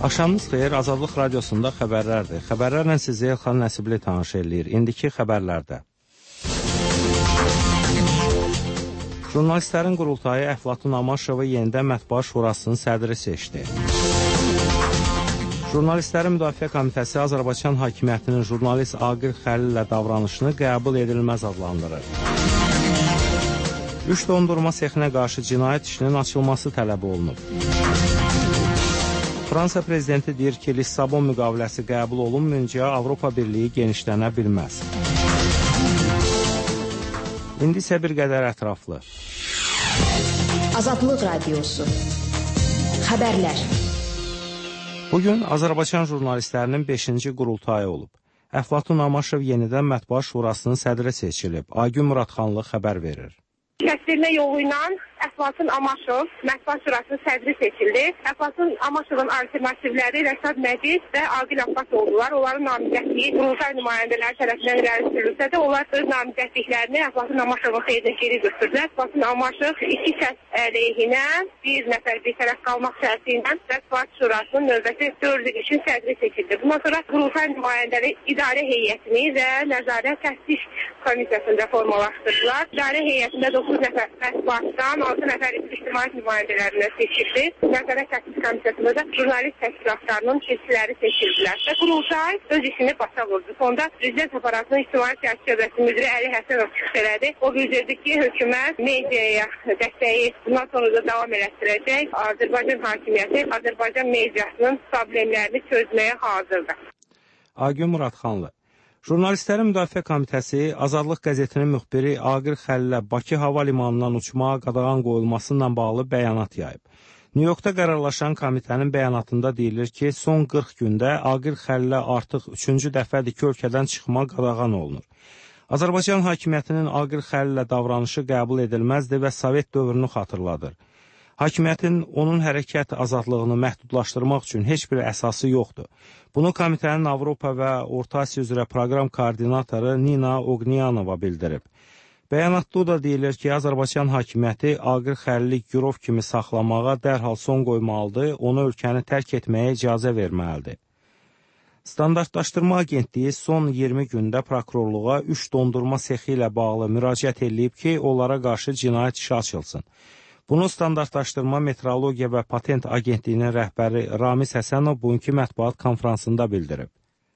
Axşamınız xeyir, Azadlıq Radiosunda xəbərlərdir. Xəbərlərlə sizi Elxan Nəsibli tanış eləyir. İndiki xəbərlərdə. Jurnalistlərin qurultayı Əflatun Amaşovu yenidən Mətbuat Şurasının sədri seçdi. Jurnalistlərin Müdafiə Komitəsi Azərbaycan hakimiyyətinin jurnalist Aqil Xəlillə davranışını qəbul edilməz adlandırır. 3 dondurma sexinə qarşı cinayət işinin açılması tələb olunub. Fransa prezidenti deyir ki, Lissabon müqaviləsi qəbul olunmayınca Avropa Birliyi genişlənə bilməz. İndi isə bir qədər ətraflı. Azadlıq Radiosu. Xəbərlər. Bugün Azərbaycan jurnalistlərinin 5-ci qurultayı olub. Əflatun Amaşov yenidən Mətbuat Şurasının sədri seçilib. Aygün Muradxanlı xəbər verir. Kəsdirmə yolu ilə Əflatun Amaşov Mətbuat Şurasının sədri seçildi. Əflatun Amaşovun alternativləri Rəşad Məcid və Aqil Abbas oldular. Onların namizədliyi qurultay nümayəndələri tərəfindən irəli sürülsə də, onlar öz namizədliklərini Əflatun Amaşovun xeyrinə geri götürdülər. Əflatun Amaşov 2 şəxs əleyhinə bir nəfər bir tərəf qalmaq şərti ilə Mətbuat Şurasının növbəti 4 il üçün sədri seçildi. Bundan sonra qurultay nümayəndələri idarə heyətini və nəzarət təftiş komissiyasında formalaşdırdılar. İdarə heyətində 9 nəfər mətbuatdan, 6 nəfər ictimai nümayəndələrindən seçildi. Nəzarət təftiş komissiyasında da jurnalist təşkilatlarının seçkiləri seçildilər. Və qurultay öz işini başa vurdu. Sonda Prezident Aparatının İctimai Siyasi Şöbəsi müdiri Əli Həsənov çıxış elədi. O bildirdi ki, hökumət mediaya dəstəyi bundan sonra da davam elətdirəcək. Azərbaycan hakimiyyəti Azərbaycan mediasının problemlərini çözməyə hazırdır. Aygün Muradxanlı. Jurnalistlərin Müdafiə Komitəsi Azadlıq qəzetinin müxbiri Aqil Xəlillə Bakı hava limanından uçmağa qadağan qoyulması ilə bağlı bəyanat yayıb. Nyu-Yorkda qərarlaşan komitənin bəyanatında deyilir ki, son 40 gündə Aqil Xəlillə artıq 3-cü dəfədir ki, ölkədən çıxma qadağan olunur. Azərbaycan hakimiyyətinin Aqil Xəlillə davranışı qəbul edilməzdir və Sovet dövrünü xatırladır. Hakimiyyətin onun hərəkət azadlığını məhdudlaşdırmaq üçün heç bir əsası yoxdur. Bunu komitənin Avropa və Orta Asiya üzrə proqram koordinatoru Nina Oqniyanova bildirib. Bəyanatda o da deyilir ki, Azərbaycan hakimiyyəti Aqil Xəlili girov kimi saxlamağa dərhal son qoymalıdır, onu ölkəni tərk etməyə icazə verməlidir. Standartlaşdırma Agentliyi son 20 gündə prokurorluğa 3 dondurma sexi ilə bağlı müraciət edib ki, onlara qarşı cinayət işi açılsın. Bunu Standartlaşdırma, Metrologiya və Patent Agentliyinin rəhbəri Ramiz Həsənov bugünkü mətbuat konfransında bildirib.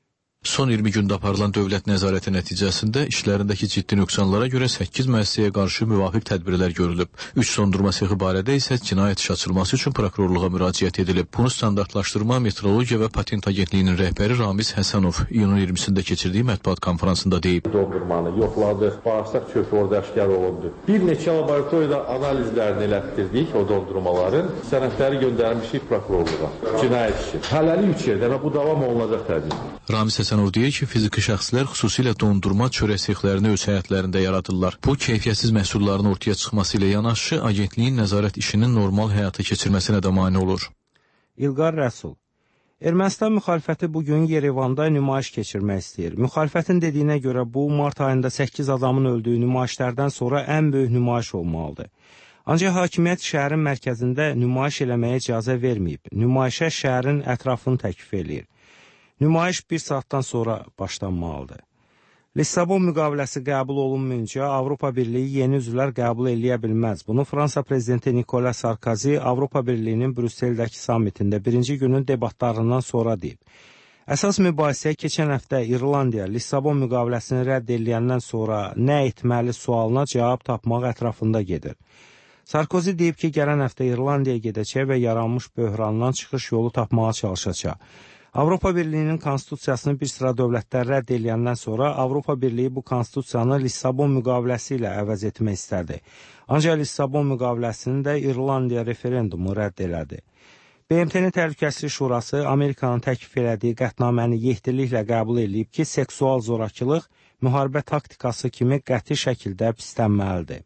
Son 20 gündə aparılan dövlət nəzarəti nəticəsində işlərindəki ciddi nöqsanlara görə 8 müəssisəyə qarşı müvafiq tədbirlər görülüb. 3 dondurma sexi barədə isə cinayət işi açılması üçün prokurorluğa müraciət edilib. Bunu Standartlaşdırma, Metrologiya və Patent Agentliyinin rəhbəri Ramiz Həsənov iyunun 20-sində keçirdiyi mətbuat konfransında deyib. Dondurmanı yoxladıq, bağırsaq çökü orada aşkar olundu. Bir neçə laboratoriyada analizlərini elətdirdik o dondurmaların. Sənədləri göndərmişik prokurorluğa. Cinayət işi. Hələlik 3 yerdə və bu davam olunacaq təbii. Ramiz Həsənov deyir ki, fiziki şəxslər xüsusilə dondurma çörək sexlərini öz həyətlərində yaradırlar. Bu, keyfiyyətsiz məhsulların ortaya çıxması ilə yanaşı, agentliyin nəzarət işinin normal həyata keçirməsinə də mane olur. İlqar Rəsul. Ermənistan müxalifəti bugün Yerevanda nümayiş keçirmək istəyir. Müxalifətin dediyinə görə bu, mart ayında 8 adamın öldüyü nümayişlərdən sonra ən böyük nümayiş olmalıdır. Ancaq hakimiyyət şəhərin mərkəzində nümayiş eləməyə icazə verməyib. Nümayişə şəhərin ətrafını təklif eləyir. Nümayiş 1 saatdan sonra başlanmalıdır. Lissabon müqaviləsi qəbul olunmayınca Avropa Birliyi yeni üzvlər qəbul eləyə bilməz. Bunu Fransa prezidenti Nicolas Sarkozy Avropa Birliyinin Brüsseldəki sammitində birinci günün debatlarından sonra deyib. Əsas mübahisə keçən həftə İrlandiya Lissabon müqaviləsini rədd edəndən sonra nə etməli sualına cavab tapmaq ətrafında gedir. Sarkozy deyib ki, gələn həftə İrlandiyaya gedəcək və yaranmış böhrandan çıxış yolu tapmağa çalışacaq. Avropa Birliyinin konstitusiyasını bir sıra dövlətlər rədd edəndən sonra Avropa Birliyi bu konstitusiyanı Lissabon müqaviləsi ilə əvəz etmək istədi. Ancaq Lissabon müqaviləsini də İrlandiya referendumu rədd elədi. BMT-nin Təhlükəsizlik Şurası Amerikanın təklif elədiyi qətnaməni yekdilliklə qəbul edib ki, seksual zorakılıq müharibə taktikası kimi qəti şəkildə pislənməlidir.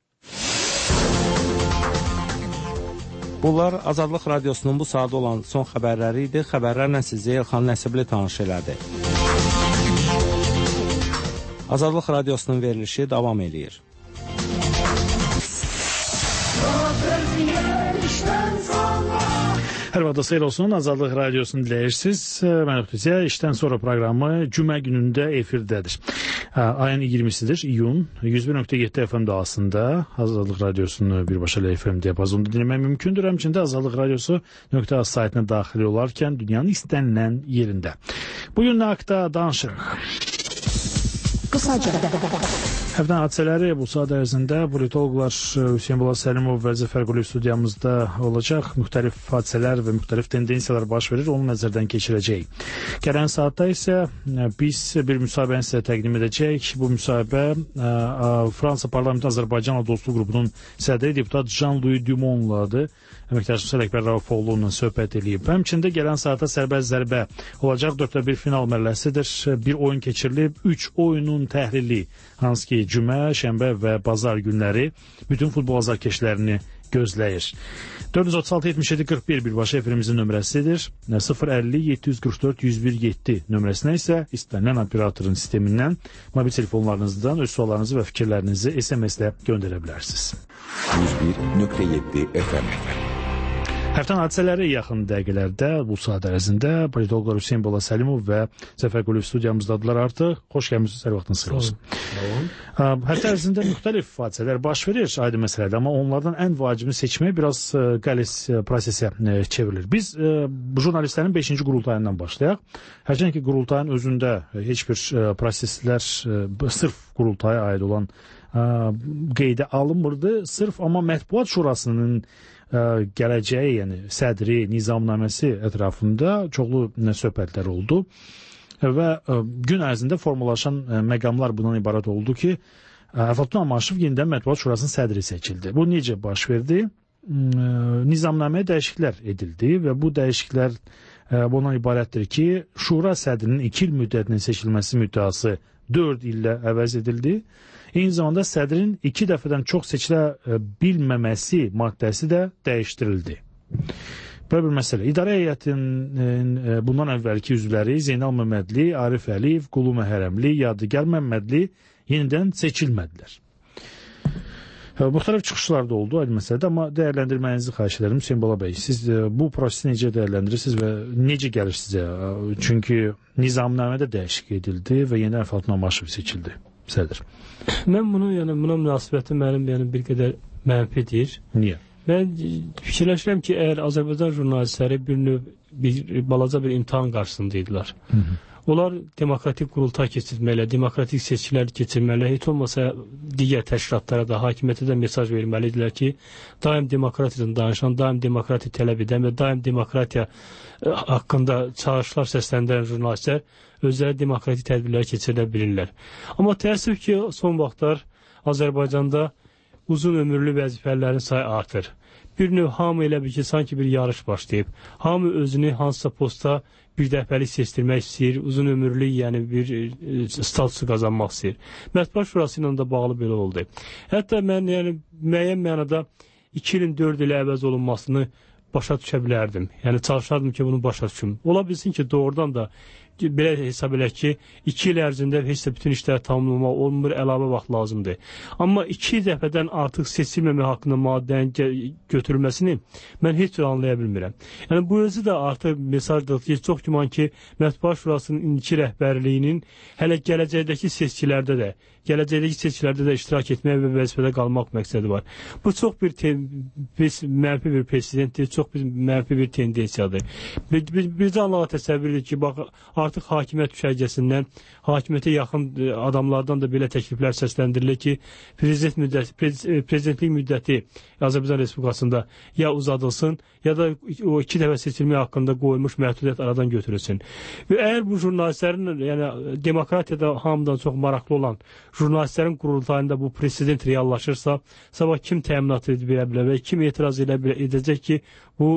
Bunlar Azadlıq Radiosunun bu saat olan son xəbərləri idi. Xəbərlərlə sizi Elxan Nəsibli tanış elədi. Azadlıq Radiosunun verilişi davam edir. Hər vaxtda xeyir olsun. Azadlıq Radiosunu dinləyirsiniz. Mən Ötüzə. İşdən sonra proqramı cümə günündə efirdədir. Ayın 20-sidir, iyun. 101.7 FM dağısında Azadlıq Radiosunu birbaşa FM diapazonunda dinləmək mümkündür. Həmçində Azadlıq Radiosu.az saytına daxil olarkən dünyanın istənilən yerində. Bugün nə haqda danışırıq? Qısaca. Həftənin hadisələri bu saat ərzində politoloqlar Hüseyin Bala Səlimov və Zəfər Quliyev studiyamızda olacaq. Müxtəlif hadisələr və müxtəlif tendensiyalar baş verir, onu nəzərdən keçirəcəyik. Gələn saatda isə biz bir müsahibəni sizə təqdim edəcəyik. Bu müsahibə Fransa Parlamenti Azərbaycanla Dostluq qrupunun sədri deputat Jean-Louis Dumon'ladır. Əməkdaşımız Ələkbər Raufoğlu ilə söhbət edib. Həmçində gələn saata sərbəst zərbə olacaq. 4-1 final mərhələsidir. Bir oyun keçirilib. 3 oyunun təhlili, hansı ki cümə, şənbə və bazar günləri bütün futbol azarkeşlərini gözləyir. 436-77-41 birbaşa efirimizin nömrəsidir. 050-744-101-7 nömrəsinə isə istənilən operatorun sistemindən mobil telefonlarınızdan öz suallarınızı və fikirlərinizi SMS-lə göndərə bilərsiniz. 101.7 FM. Həftənin hadisələri yaxın dəqiqələrdə bu saat ərzində politoloqlar Hüseyin Bala Səlimov və Zəfər Quliyev studiyamızdadılar artıq. Xoş gəlmişsiniz, hər vaxtınız xeyir olsun. Həftə ərzində müxtəlif hadisələr baş verir, aydın məsələdir, amma onlardan ən vacibini seçmək biraz qəliz prosesə çevrilir. Biz jurnalistlərin 5-ci qurultayından başlayaq. Hərçənd ki, qurultayın özündə heç bir proseslər sırf qurultaya aid olan qeydə alınmırdı. Sırf amma Mətbuat Şurasının gələcəyi, yəni sədri, nizamnaməsi ətrafında çoxlu söhbətlər oldu və gün ərzində formalaşan məqamlar bundan ibarət oldu ki, Əflatun Amaşov yenidən Mətbuat Şurasının sədri seçildi. Bu necə baş verdi? Nizamnaməyə dəyişikliklər edildi və bu dəyişikliklər bundan ibarətdir ki, Şura sədrinin 2 il müddətinin seçilməsi müddəası 4 illə əvəz edildi. Eyni zamanda sədrin 2 dəfədən çox seçilə bilməməsi maddəsi də dəyişdirildi. Belə bir məsələ. İdarə heyətinin bundan əvvəlki üzvləri Zeynal Məmmədli, Arif Əliyev, Qulu Məhərrəmli, Yadigar Məmmədli yenidən seçilmədilər. Müxtəlif çıxışlar da oldu aydın məsələdə, amma dəyərləndirməyinizi xahiş ederim. Hüseyin Bala bəy, siz bu prosesi necə dəyərləndirirsiniz və necə gəlir sizə? Çünki nizamnamədə dəyişiklik edildi və yeni Əflatun Amaşov seçildi sədr. Mən bunu, yəni buna münasibəti mənim bir qədər mənfidir. Niyə? Mən fikirləşirəm ki, əgər Azərbaycan jurnalistləri bir balaca bir imtahan qarşısındaydılar. Onlar demokratik qurultay keçirməklə, demokratik seçkilər keçirməklə, heç olmasa digər təşkilatlara da, hakimiyyətə də mesaj verməlidirlər ki, daim demokratiyadan danışan, daim demokratiya tələb edən və daim demokratiya haqqında çağırışlar səsləndirən jurnalistlər özləri demokratik tədbirlər keçirə bilirlər. Amma təəssüf ki, son vaxtlar Azərbaycanda uzun ömürlü vəzifələrin sayı artır. Bir növ hamı elə bir ki, sanki bir yarış başlayıb. Hamı özünü hansısa posta bir dəfəlik seçdirmək istəyir, uzun ömürlü, yəni bir statusu qazanmaq istəyir. Mətbuat Şurası ilə də bağlı belə oldu. Hətta mən müəyyən mənada 2 ilin 4 ilə əvəz olunmasını başa düşə bilərdim. Yəni çalışardım ki, bunu başa düşüm. Ola bilsin ki, doğrudan da belə hesab edək ki, 2 il ərzində heç də bütün işləri tamamlamaq olmur, əlavə vaxt lazımdır. Amma 2 dəfədən artıq seçilməmək haqqında maddənin götürülməsini mən heç cür anlaya bilmirəm. Yəni bu özü də artıq mesajdır ki, çox güman ki, Mətbuat Şurasının indiki rəhbərliyinin hələ gələcəkdəki seçkilərdə də iştirak etmək və vəzifədə qalmaq məqsədi var. Bu çox mənfi bir presidentdir, çox mənfi bir tendensiyadır. Bircə anlığa təsəvvür edir ki, bax, artıq hakimiyyət düşərgəsindən, hakimiyyətə yaxın adamlardan da belə təkliflər səsləndirilir ki, prezidentlik müddəti Azərbaycan Respublikasında ya uzadılsın, ya da o 2 dəfə seçilmək haqqında qoyulmuş məhdudiyyət aradan götürülsün. Və əgər bu jurnalistlərin, yəni demokratiyada hamıdan çox maraqlı olan jurnalistlərin qurultayında bu president reallaşırsa, sabah kim təminat edə bilər və kim etiraz edəcək ki, bu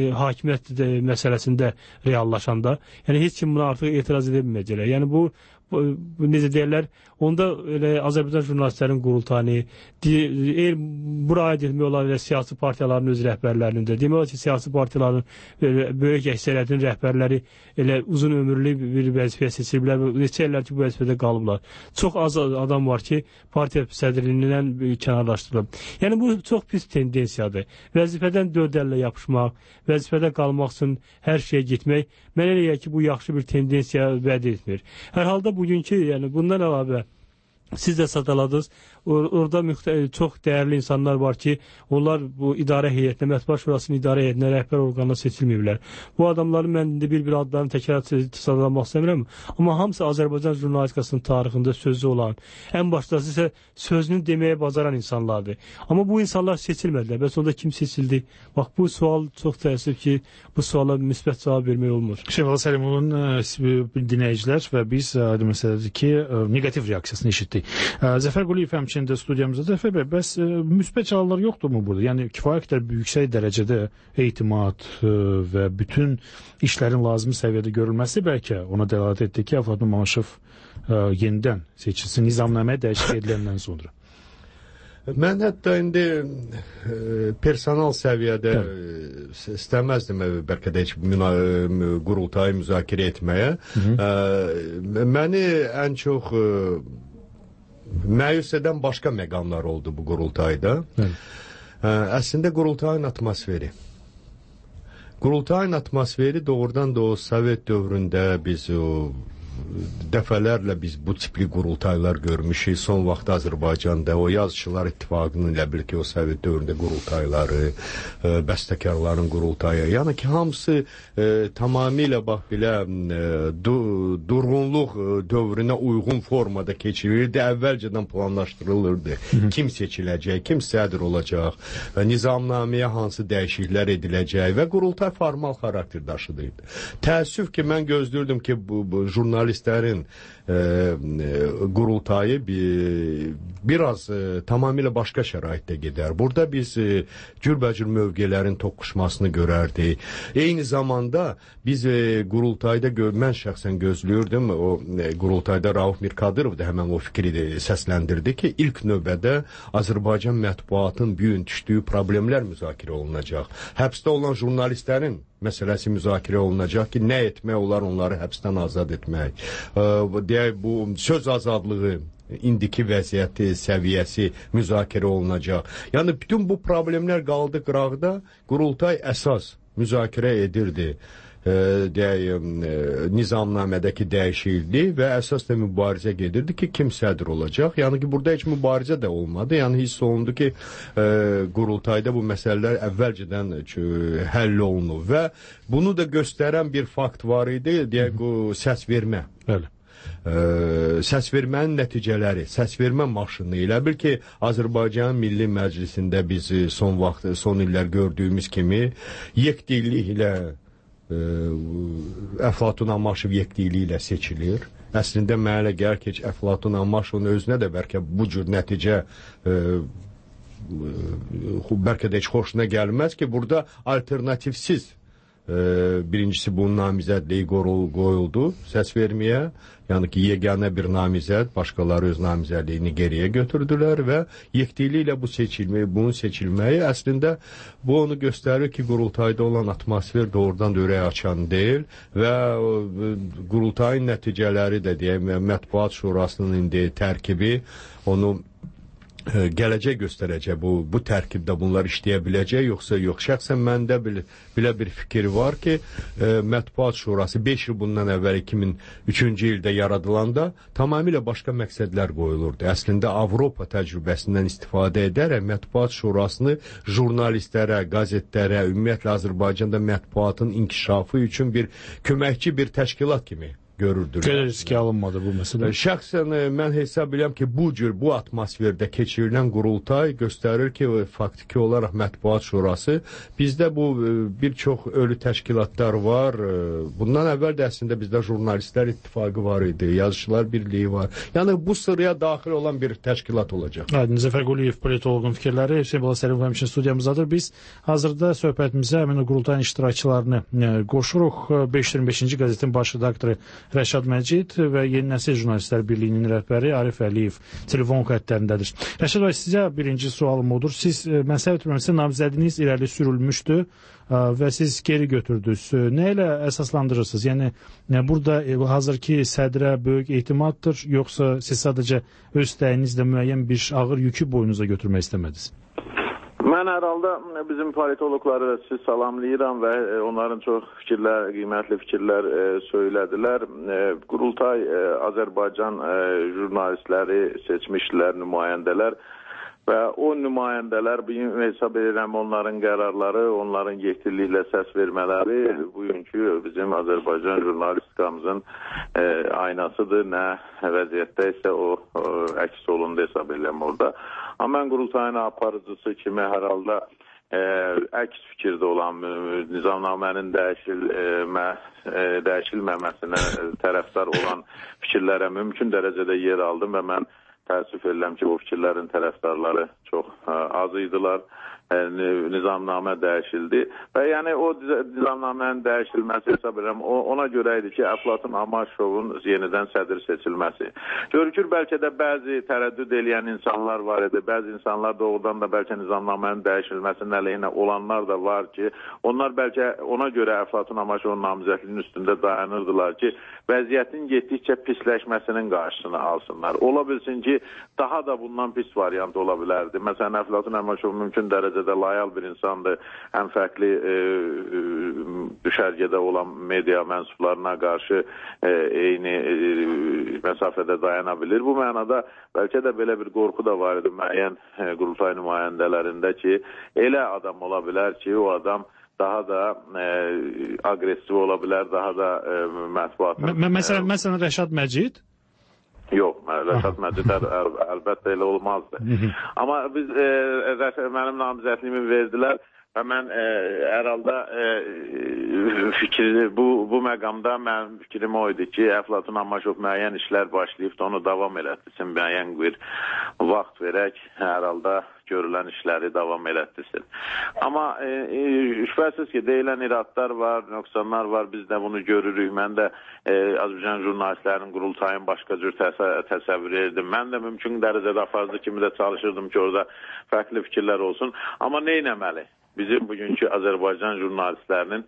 hakimiyyət məsələsində reallaşanda, yəni heç kim buna artıq etiraz edə bilməyəcəklər. Yəni bu necə deyirlər, onda elə Azərbaycan jurnalistlərin qurultayını, bura aid etmək olan siyasi partiyaların öz rəhbərlərinin də, demək olar ki, siyasi partiyaların böyük əksəriyyətin rəhbərləri elə uzun ömürlü bir vəzifəyə seçiliblər və neçə illər ki, bu vəzifədə qalıblar. Çox az adam var ki, partiya sədrliyindən kənarlaşdırılıb. Yəni, bu çox pis tendensiyadır. Vəzifədən 4 əllə yapışmaq, vəzifədə qalmaq üçün hər şeyə getmək, mənə elə ki, bu yaxşı bir tendensiya vəd etmir. Hər halda bugünkü, yəni bundan əlavə, siz də sadaladınız, orada çox dəyərli insanlar var ki, onlar bu idarə heyətinə, Mətbuat Şurasının idarə heyətinə, rəhbər orqanına seçilməyiblər. Bu adamları mən bir adlarını təkrar sadalamaq istəmirəm, amma hamısı Azərbaycan jurnalistikasının tarixində sözü olan, ən başdası isə sözünü deməyə bacaran insanlardır. Amma bu insanlar seçilmədilər. Bəs onda kim seçildi? Bax, bu sual çox təəssüf ki, bu suala müsbət cavab vermək olmur. Şevval Səlimovun dinləyicilər və biz aydın məsələdir ki, negativ reaksiyasını eşitdik. Zəfər Quliyev həmçində studiyamızda. Zəfər bəy, bəs müsbət cavablar yoxdur mu burada? Yəni kifayət qədər yüksək dərəcədə etimad və bütün işlərin lazımi səviyyədə görülməsi bəlkə ona dəlalət etdi ki, Əflatun Mamaşov yenidən seçilsin nizamnaməyə dəyişiklik ediləndən sonra. Mən hətta indi personal səviyyədə istəməzdim bəlkə də heç qurultayı müzakirə etməyə. Məni ən çox məyus edən başqa məqamlar oldu bu qurultayda. Əslində qurultayın atmosferi. Qurultayın atmosferi doğrudan da o Sovet dövründə biz dəfələrlə biz bu tipli qurultaylar görmüşük. Son vaxt Azərbaycanda o Yazıçılar İttifaqının elə bil ki, o Sovet dövründə qurultayları, bəstəkarların qurultayı. Yəni ki, hamısı tamamilə bax belə durğunluq dövrünə uyğun formada keçirilirdi. Əvvəlcədən planlaşdırılırdı. Kim seçiləcək, kim sədr olacaq, nizamnaməyə hansı dəyişikliklər ediləcək və qurultay formal xarakter daşıdıydı. Təəssüf ki, mən gözlürdüm ki, bu jurnalistlərin qurultayı biraz tamamilə başqa şəraitdə gedər. Burada biz cürbəcür mövqələrin toqquşmasını görərdik. Eyni zamanda biz qurultayda mən şəxsən gözlüyürdüm, o qurultayda Rauf Mirkadırov da həmən o fikri səsləndirdi ki, ilk növbədə Azərbaycan mətbuatın bu gün düşdüyü problemlər müzakirə olunacaq. Həbsdə olan jurnalistlərin məsələsi müzakirə olunacaq ki, nə etmək olar onları həbsdən azad etmək. Deyək, bu söz azadlığı indiki vəziyyəti, səviyyəsi müzakirə olunacaq. Yəni, bütün bu problemlər qaldı qıraqda, qurultay əsas müzakirə edirdi. Deyək, nizamnamədəki dəyişiklik və əsas da mübarizə gedirdi ki, kim sədr olacaq. Yəni ki, burada heç mübarizə də olmadı. Yəni, hiss olundu ki, qurultayda bu məsələlər əvvəlcədən həll olunur və bunu da göstərən bir fakt var idi, deyək, səs vermə. Bəli. Səs vermənin nəticələri, səs vermə maşını elə bil ki, Azərbaycan Milli Məclisində biz son illər gördüyümüz kimi yekdillik ilə Əflatun Amaşov yekdillik ilə seçilir. Əslində mənə elə gəlir ki, Əflatun Amaşovun özünə də bəlkə bu cür nəticə bəlkə də heç xoşuna gəlməz ki, burada alternativsiz birincisi bunun namizədliyi qoyuldu səs verməyə. Yəni ki, yeganə bir namizəd, başqaları öz namizədliyini geriyə götürdülər və yekdilliklə bunun seçilməyi əslində bu onu göstərir ki, qurultayda olan atmosfer doğrudan da ürək açan deyil və qurultayın nəticələri də deyək, Mətbuat Şurasının indi tərkibi onu gələcək göstərəcək. Bu tərkibdə bunlar işləyə biləcək, yoxsa yox. Şəxsən məndə belə bir fikir var ki, Mətbuat Şurası 5 il bundan əvvəl 2003-cü ildə yaradılanda tamamilə başqa məqsədlər qoyulurdu. Əslində Avropa təcrübəsindən istifadə edərək Mətbuat Şurasını jurnalistlərə, qazetlərə, ümumiyyətlə Azərbaycanda mətbuatın inkişafı üçün bir köməkçi bir təşkilat kimi görürdülər. Belə riski alınmadı bu məsələ. Şəxsən mən hesab edirəm ki, bu atmosferdə keçirilən qurultay göstərir ki, faktiki olaraq Mətbuat Şurası bizdə bu bir çox ölü təşkilatlar var. Bundan əvvəl də əslində bizdə Jurnalistlər İttifaqı var idi, Yazıçılar Birliyi var. Yəni bu sıraya daxil olan bir təşkilat olacaq. Zəfər Quliyev politoloqun fikirləri, Hüseyn Səlimov həmçinin studiyamızdadır. Biz hazırda söhbətimizə həmin o qurultayın iştirakçılarını qoşuruq. 525-ci qəzetin baş redaktoru Rəşad Məcid və Yeni Nəsil Jurnalistlər Birliyinin rəhbəri Arif Əliyev telefon xəttlərindədir. Rəşad bəy, sizə birinci sualım odur. Siz, mən səhv etmirəmsə, namizədiniz irəli sürülmüşdü və siz geri götürdünüz. Nə ilə əsaslandırırsınız? Yəni, burada hazırki sədrə böyük etimaddır, yoxsa siz sadəcə öz dəyinizlə müəyyən bir ağır yükü boynunuza götürmək istəmədiniz? Mən hər halda bizim politologları da sizi salamlayıram və onların çox qiymətli fikirlər söylədilər. Qurultay Azərbaycan jurnalistləri, seçmişlər, nümayəndələr və o nümayəndələr hesab edirəm onların qərarları, onların yekdilliklə səs vermələri bugünkü bizim Azərbaycan jurnalistikamızın aynasıdır. Nə vəziyyətdə isə o əks olundu hesab edirəm orada. Amma mən qurultayın aparıcısı kimi hər halda əks fikirdə olan nizamnamənin dəyişilməməsinə tərəfdar olan fikirlərə mümkün dərəcədə yer aldım və mən təəssüf edirəm ki, o fikirlərin tərəfdarları çox az idilar. Nizamnamə dəyişildi və yəni o nizamnamənin dəyişilməsi hesab edirəm ona görə idi ki, Əflatun Amaşovun yenidən sədr seçilməsi. Görükür, bəlkə də bəzi tərəddüd edən insanlar var idi, bəzi insanlar doğrudan da bəlkə nizamnamənin dəyişilməsinin əleyhinə olanlar da var ki, onlar bəlkə ona görə Əflatun Amaşovun namizədliyinin üstündə dayanırdılar ki, vəziyyətin getdikcə pisləşməsinin qarşısını alsınlar. Ola bilsin ki, daha da bundan pis variant ola bilərdi. Məsələn, Əflatun Amaşov mümkün dərəcədə layal bir insandır. Həm fərqli düşərgədə olan media mənsublarına qarşı eyni məsafədə dayana bilir. Bu mənada bəlkə də belə bir qorxu da var idi müəyyən qurultay nümayəndələrində ki, elə adam ola bilər ki, o adam daha da aqressiv ola bilər, daha da mətbuatın... Məsələn, Rəşad Məcid? Yox, Rəşad Məcid əlbəttə elə olmazdı. Amma biz mənim namizədliyimi verdilər və mən hər halda bu məqamda mənim fikrim o idi ki, Əflatun Amaşov müəyyən işlər başlayıb da onu davam elətdirsin, müəyyən bir vaxt verək, hər halda görülən işləri davam elətdirsin. Amma şübhəsiz ki, deyilən iradlar var, nöqsanlar var, biz də bunu görürük. Mən də Azərbaycan jurnalistlərinin qurultayın başqa cür təsəvvür edirdim. Mən də mümkün dərəcədə aparıcı kimi də çalışırdım ki, orada fərqli fikirlər olsun. Amma nə etməli? Bizim bugünkü Azərbaycan jurnalistlərinin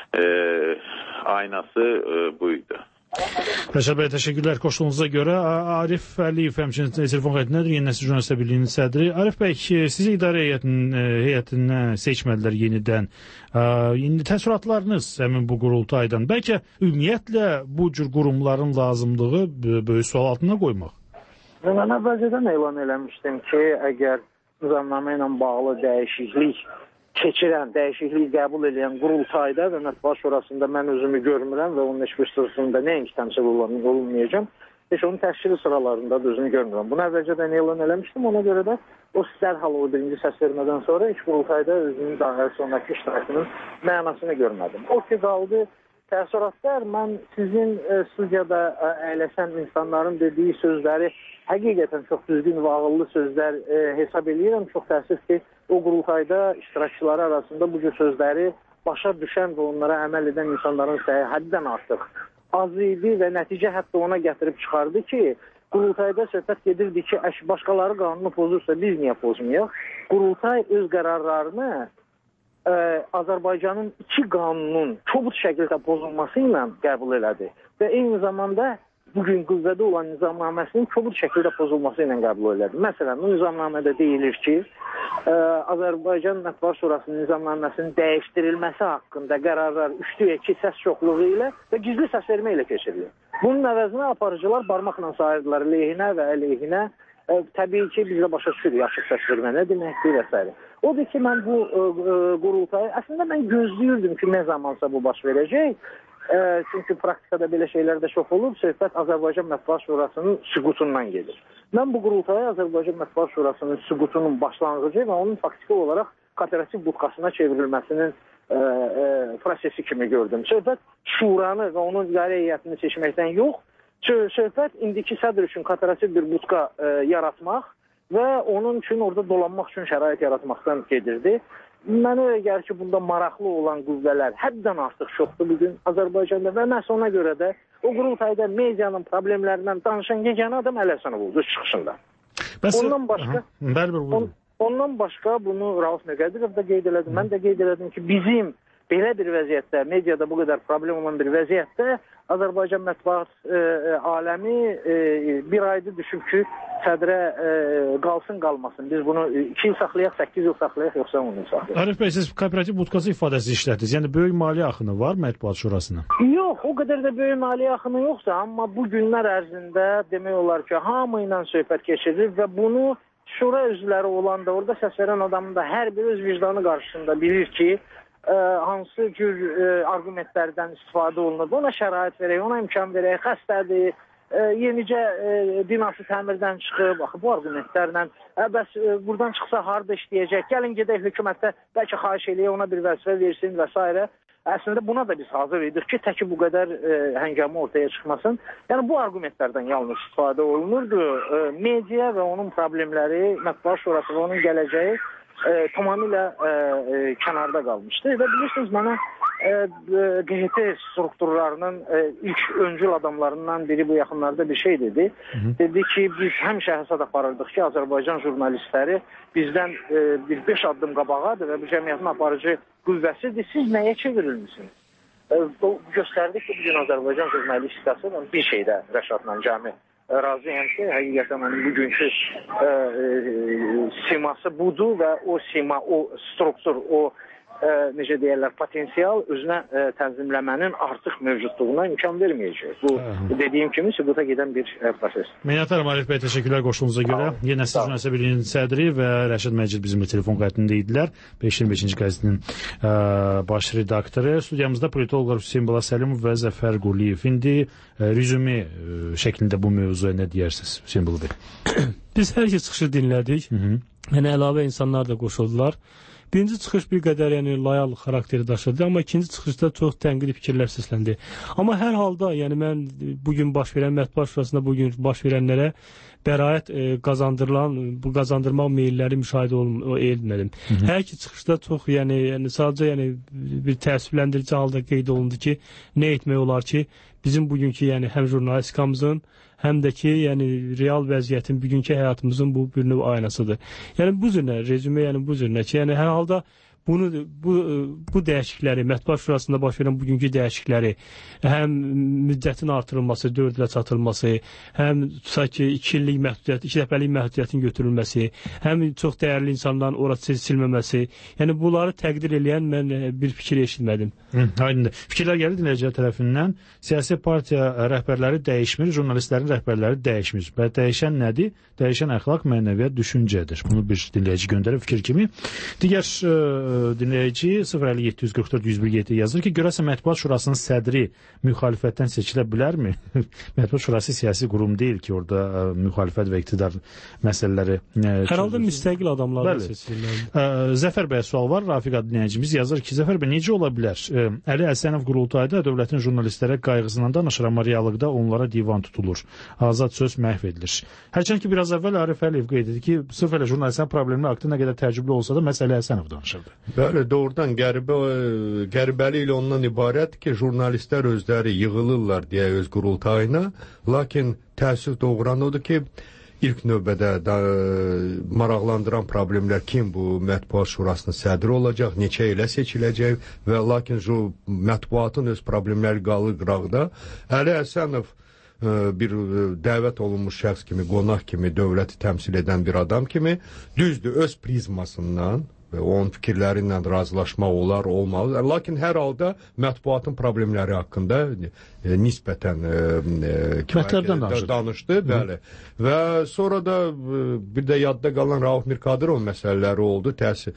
aynası buydu. Rəşad bəy, təşəkkürlər qoşduğunuza görə. Arif Əliyev həmçinin telefon xəttindədir, Yeni Nəsil Jurnalistlər Birliyinin sədri. Arif bəy, sizi idarə heyətinə seçmədilər yenidən. İndi təəssüratlarınız həmin bu qurultaydan, bəlkə ümumiyyətlə bu cür qurumların lazımlığı böyük sual altına qoymaq? Mən əvvəlcədən elan eləmişdim ki, əgər nizamnamə ilə bağlı dəyişiklik qəbul edən qurultayda və Mətbuat Şurasında mən özümü görmürəm və onun heç bir sırasında nəinki təmsil olunmayacam. Heç onun təşkili sıralarında da özümü görmürəm. Bunu əvvəlcədən elan eləmişdim, ona görə də o dərhal o birinci səs vermədən sonra heç qurultayda özünün daha sonraki iştirakının mənasını görmədim. O ki qaldı təəssüratlar, mən sizin studiyada əyləşən insanların dediyi sözləri həqiqətən çox düzgün və ağıllı sözlər hesab edirəm. Çox təəssüf ki, o qurultayda iştirakçıları arasında bu cür sözləri başa düşən və onlara əməl edən insanların sayı həddən artıq az idi və nəticə hətta ona gətirib çıxardı ki, qurultayda söhbət gedirdi ki, başqaları qanunu pozursa biz niyə pozmayaq? Qurultay öz qərarlarını Azərbaycanın iki qanunun kobud şəkildə pozulması ilə qəbul elədi və eyni zamanda bugün qüvvədə olan nizamnaməsinin kobud şəkildə pozulması ilə qəbul elədi. Məsələn, bu nizamnamədə deyilir ki, Azərbaycan Mətbuat Şurasının nizamnaməsinin dəyişdirilməsi haqqında qərarlar 3-2 səs çoxluğu ilə və gizli səs vermə ilə keçirilir. Bunun əvəzinə aparıcılar barmaqla sayırdılar lehinə və əleyhinə. Təbii ki, biz də başa düşürük açıq səs vermə nə deməkdir və s. Odur ki, mən bu qurultayı, əslində mən gözləyirdim ki, nə zamansa bu baş verəcək. Çünki praktikada belə şeylər də çox olub, söhbət Azərbaycan Mətbuat Şurasının süqutundan gedir. Mən bu qurultayı Azərbaycan Mətbuat Şurasının süqutunun başlanğıcı və onun faktiki olaraq kooperativ budkasına çevrilməsinin prosesi kimi gördüm. Söhbət şuranı və onun idarə heyətini seçməkdən yox, söhbət indiki sədr üçün kooperativ bir budka yaratmaq və onun üçün orada dolanmaq üçün şərait yaratmaqdan gedirdi. Mənə elə gəlir ki, bunda maraqlı olan qüvvələr həddən artıq çoxdur bugün Azərbaycanda və məhz ona görə də o qurultayda medianın problemlərindən danışan yeganə adam Əli Həsənov oldu çıxışında. Ondan başqa bunu Rauf Nəqədirov da qeyd elədi. Mən də qeyd elədim ki, bizim belə bir vəziyyətdə, mediada bu qədər problem olan bir vəziyyətdə Azərbaycan mətbuat aləmi bir ayda düşüb ki, sədrə qalsın, qalmasın. Biz bunu 2 il saxlayaq, 8 il saxlayaq, yoxsa 10 il saxlayaq. Arif bəy, siz kooperativ budkası ifadəsi işlətdiniz. Yəni, böyük maliyyə axını var Mətbuat Şurasına? Yox, o qədər də böyük maliyyə axını yoxsa, amma bu günlər ərzində demək olar ki, hamı ilə söhbət keçirilir və bunu şura üzvləri olanda, orada səs verən adamın da hər bir öz vicdanı qarşısında bilir ki, hansı cür argumentlərdən istifadə olunur. Ona şərait verək, ona imkan verək, xəstədir, yenicə binası təmirdən çıxıb, bu argumentlərlə, bəs buradan çıxsa harada işləyəcək, gəlin gedək hökumətdə, bəlkə xahiş eləyək, ona bir vəzifə versin və s. Əslində buna da biz hazır idik ki, təki bu qədər həngamə ortaya çıxmasın. Yəni bu argumentlərdən yalnız istifadə olunurdu. Media və onun problemləri, Mətbuat Şurası və onun gələcəyi tamamilə kənarda qalmışdı. Və bilirsiniz, mənə QHT strukturlarının ilk öncül adamlarından biri bu yaxınlarda bir şey dedi. Dedi ki, biz həmişə həsəd aparırdıq ki, Azərbaycan jurnalistləri bizdən bir 5 addım qabağadır və bu cəmiyyətin aparıcı qüvvəsidir. Siz nəyə çevrilmişsiniz? Göstərdik ki, bugün Azərbaycan jurnalistikası bir şeydə Rəşadla cəmi razıyam ki, həqiqətən mənim bugünkü siması budur və o sima, o struktur, o necə deyərlər, potensial özünə tənzimləmənin artıq mövcudluğuna imkan verməyəcək. Bu, dediyim kimi, sübuta gedən bir proses. Minnətdarım Arif bəy, təşəkkürlər qoşduğunuza görə. Yenə Siz Jurnalistlər Birliyinin sədri və Rəşad Məcid bizimlə telefon qayıtında idilər. 525-ci qəzetinin baş redaktoru. Studiyamızda politologlar Hüseyn Bala Səlimov və Zəfər Quliyev. İndi rezüme şəklində bu mövzuya nə deyərsiniz Hüseyn Bala bəy? Biz hər iki çıxışı dinlədik. Yəni əlavə insanlar da qoşuldular. Birinci çıxış bir qədər loyal xarakteri daşıdı, amma ikinci çıxışda çox tənqidi fikirlər səsləndi. Amma hər halda, yəni mən bugün baş verən Mətbuat Şurasında bugün baş verənlərə bəraət bu qazandırmaq meylləri müşahidə etmədim. Hər iki çıxışda çox, sadəcə bir təəssüfləndirici halda qeyd olundu ki, nə etmək olar ki, bizim bugünkü həm jurnalistikamızın, həm də ki, real vəziyyətin, bugünkü həyatımızın bu bir növ aynasıdır. Bu cürlə, rezüme, bu cürlə ki, hər halda bu dəyişiklikləri, Mətbuat Şurasında baş verən bugünkü dəyişiklikləri, həm müddətin artırılması, 4 ilə çatılması, həm tutaq ki, 2 dəfəlik məhdudiyyətin götürülməsi, həm çox dəyərli insanların ora seçilməməsi, bunları təqdir eləyən mən bir fikir eşitmədim. Aydındır. Fikirlər gəlir dinləyicilər tərəfindən. Siyasi partiya rəhbərləri dəyişmir, jurnalistlərin rəhbərləri dəyişmir. Və dəyişən nədir? Dəyişən əxlaq, mənəviyyat, düşüncədir. Bunu bir dinləyici göndərib fikir kimi. Digər dinləyici 05744-101-7 yazır ki, görəsə Mətbuat Şurasının sədri müxalifətdən seçilə bilərmi? Mətbuat Şurası siyasi qurum deyil ki, orada müxalifət və iqtidar məsələləri hər halda müstəqil adamlardan seçilirlər. Zəfər bəy sual var. Rafiq adlı dinləyicimiz yazır ki, Zəfər bəy, necə ola bilər? Əli Həsənov qurultayda dövlətin jurnalistlərə qayğısından danışır, amma reallıqda onlara divan tutulur. Azad söz məhv edilir. Hərçənd ki, biraz əvvəl Arif Əliyev qeyd edir ki, sırf elə jurnalistlərin problemi haqqında nə qədər təəccüblü olsa da, məhz Əli Həsənov danışırdı. Bəli, doğrudan qəribəli ilə ondan ibarət ki, jurnalistlər özləri yığılırlar deyə öz qurultayına, lakin təəssüf doğuran odur ki, İlk növbədə maraqlandıran problemlər kim bu Mətbuat Şurasının sədri olacaq, neçə ilə seçiləcək və lakin mətbuatın öz problemləri qalır qıraqda. Əli Həsənov bir dəvət olunmuş şəxs kimi, qonaq kimi, dövləti təmsil edən bir adam kimi, düzdür, öz prizmasından və onun fikirləri ilə razılaşmaq olar, olmalı. Lakin hər halda mətbuatın problemləri haqqında nisbətən danışdı. Bəli. Və sonra da bir də yadda qalan Rauf Mirqadirov məsələləri oldu.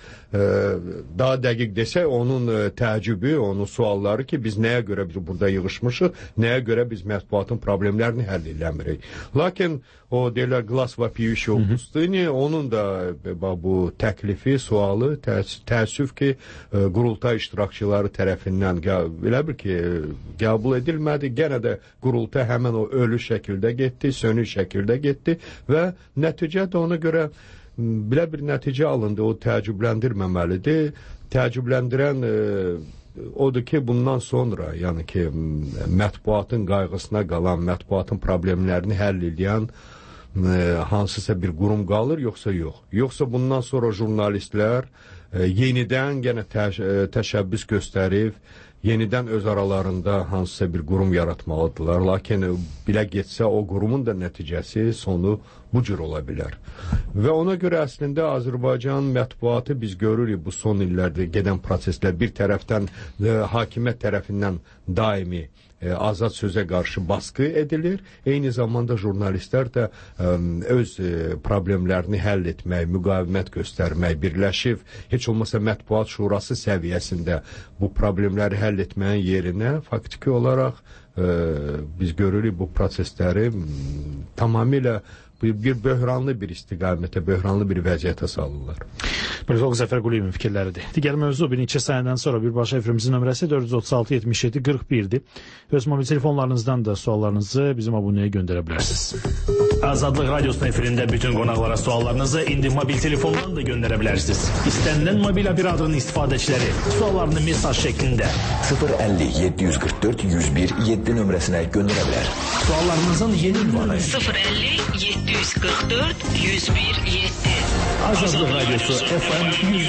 Daha dəqiq desək, onun təəccübü, onun sualları ki, biz nəyə görə biz burada yığışmışıq, nəyə görə biz mətbuatın problemlərini həll eləmirik. Lakin o deyirlər Qlas və Piyuşov Pustini, onun da bu təklifi, sualı təəssüf ki, qurultay iştirakçıları tərəfindən elə bir ki, qəbul edilmədi. Gənə də qurultay həmən o ölü şəkildə getdi, sönük şəkildə getdi və nəticə də ona görə belə bir nəticə alındı, o təəccübləndirməməlidir. Təəccübləndirən odur ki, bundan sonra, yəni ki, mətbuatın qayğısına qalan, mətbuatın problemlərini həll edən hansısa bir qurum qalır, yoxsa yox. Yoxsa bundan sonra jurnalistlər yenidən yenə təşəbbüs göstərib, yenidən öz aralarında hansısa bir qurum yaratmalıdırlar. Lakin bilə getsə, o qurumun da nəticəsi, sonu bu cür ola bilər. Və ona görə əslində Azərbaycan mətbuatı biz görürük bu son illərdə gedən proseslər bir tərəfdən hakimiyyət tərəfindən daimi azad sözə qarşı baskı edilir. Eyni zamanda jurnalistlər də öz problemlərini həll etmək, müqavimət göstərmək, birləşib, heç olmasa mətbuat şurası səviyyəsində bu problemləri həll etməyin yerinə faktiki olaraq biz görürük bu prosesləri tamamilə bir böhranlı bir istiqamətə, böhranlı bir vəziyyətə salırlar. Politolog Zəfər Quliyevin fikirləridir. Digər mövzu bir neçə sənədən sonra birbaşa efrimizin nömrəsi 436-77-41-dir. Öz mobil telefonlarınızdan da suallarınızı bizim abunəyə göndərə bilərsiniz. Azadlıq Radyosu'nun efirində bütün qonaqlara suallarınızı indi mobil telefondan da göndərə bilərsiniz. İstənilən mobil operatörün istifadəçiləri suallarını mesaj şəklində 050-744-101-7 nömrəsinə göndərə bilər. Suallarınızın yeni ünvanı 050-744-101-7 Azadlıq Radyosu FM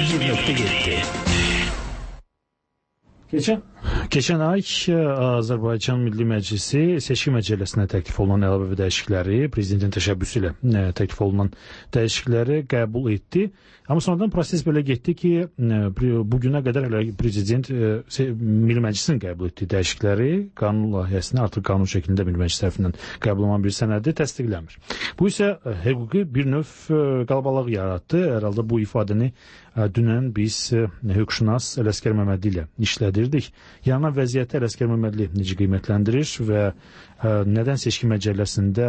101.7. Keçən ay Azərbaycan Milli Məclisi seçki məcəlləsinə təklif olunan əlavə dəyişiklikləri, prezidentin təşəbbüsü ilə təklif olunan dəyişiklikləri qəbul etdi. Amma sonradan proses belə getdi ki, bugünə qədər prezident Milli Məclisin qəbul etdiyi dəyişiklikləri qanun layihəsini artıq qanun şəklində Milli Məclis tərəfindən qəbul olunan bir sənədi təsdiqləmir. Bu isə hüquqi bir növ qalbalıq yaratdı. Herhalde bu ifadəni dünən biz hüquqşünas Ələsgər Məmmədli ilə işlədirdik. Yanına vəziyyəti Ələsgər Məmmədli necə qiymətləndirir və nədən seçki məcəlləsində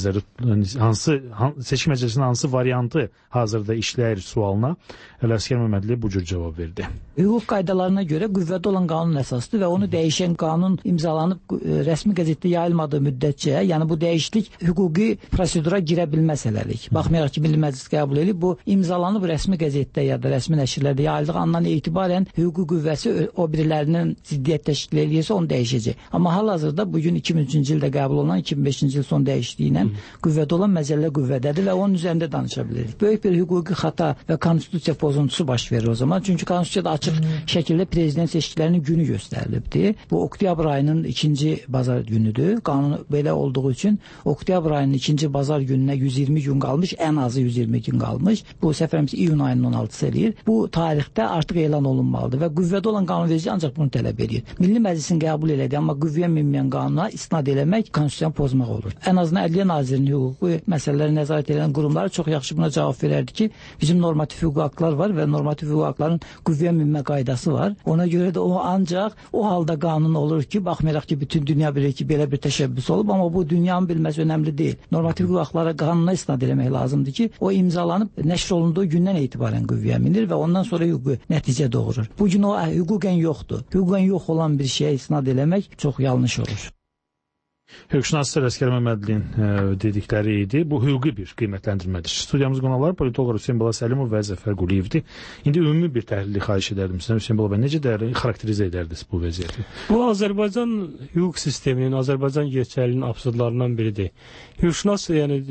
seçki məcəlləsinin hansı variantı hazırda işləyir sualına Ələsgər Məmmədli bu cür cavab verdi. Hüquq qaydalarına görə qüvvədə olan qanun əsasdır və onu dəyişən qanun imzalanıb rəsmi qəzetdə yayılmadığı müddətcə, yəni bu dəyişiklik hüquqi prosedura girə bilməz hələlik. Baxmayaraq ki, Milli Məclis qəbul edib, bu imzalanıb rəsmi qəzetdə ya da rəsmi nəşrlərdə yayıldığı andan etibarən hüquqi qüvvəsi o birilərinin ziddiyyət təşkil edirsə onu dəyişəcək. Amma hal-hazırda bugün 2003-cü ildə qəbul olunan 2005-ci il son dəyişikliyi ilə qüvvədə olan məcəllə qüvvədədir və onun üzərində danışa bilirik. Böyük bir hüquqi xata və konstitusiya pozuntusu baş verir o zaman. Çünki konstitusiyada açıq şəkildə prezident seçkilərinin günü göstərilibdir. Bu oktyabr ayının 2-ci bazar günüdür. Qanun belə olduğu üçün oktyabr ayının 2-ci bazar gününə 120 gün qalmış, ən azı 120 gün qalmış. Bu səfərimiz iyun ayının 16-sı eləyir. Bu tarixdə artıq elan olunmalıdır və qüvvədə olan qanunverici ancak bunu tələb edir. Milli Məclisin qəbul elədiyi, amma qüvvəyə minməyən qanuna istinad eləmək konstitusiyanı pozmaq olur. Ən azından Ədliyyə Nazirinin hüquqi məsələləri nəzarət edən qurumları çox yaxşı buna cavab verərdi ki, bizim normativ hüquqi haqlar var və normativ hüquqi haqların qüvvəyə minmə qaydası var. Ona görə də o ancaq o halda qanun olur ki, baxmayaraq ki, bütün dünya bilir ki, belə bir təşəbbüs olub, amma bu dünyanın bilməsi önəmli deyil. Normativ hüquqi haqlara qanuna istinad eləmək lazımdır ki, o imzalanıb nəşr olunduğu gündən etibarən qüvvəyə minir və ondan sonra hüquqi nəticə doğurur. Bugün o hüquqən yoxdur. Hüquqən yox olan bir şeyə istinad eləmək çox yanlış olur. Hüquqşünas Ələsgər Məmmədlinin dedikləri idi. Bu hüquqi bir qiymətləndirmədir. Studiyamız qonaqları politoloq Hüseyn Bala Səlimov və Zəfər Quliyevdir. İndi ümumi bir təhlili xahiş edərdim sizdən. Hüseyn Bala bəy, necə xarakterizə edərdiniz bu vəziyyəti? Bu Azərbaycan hüquq sisteminin, Azərbaycan gerçəkliyinin absurdlarından biridir. Hüquqşünas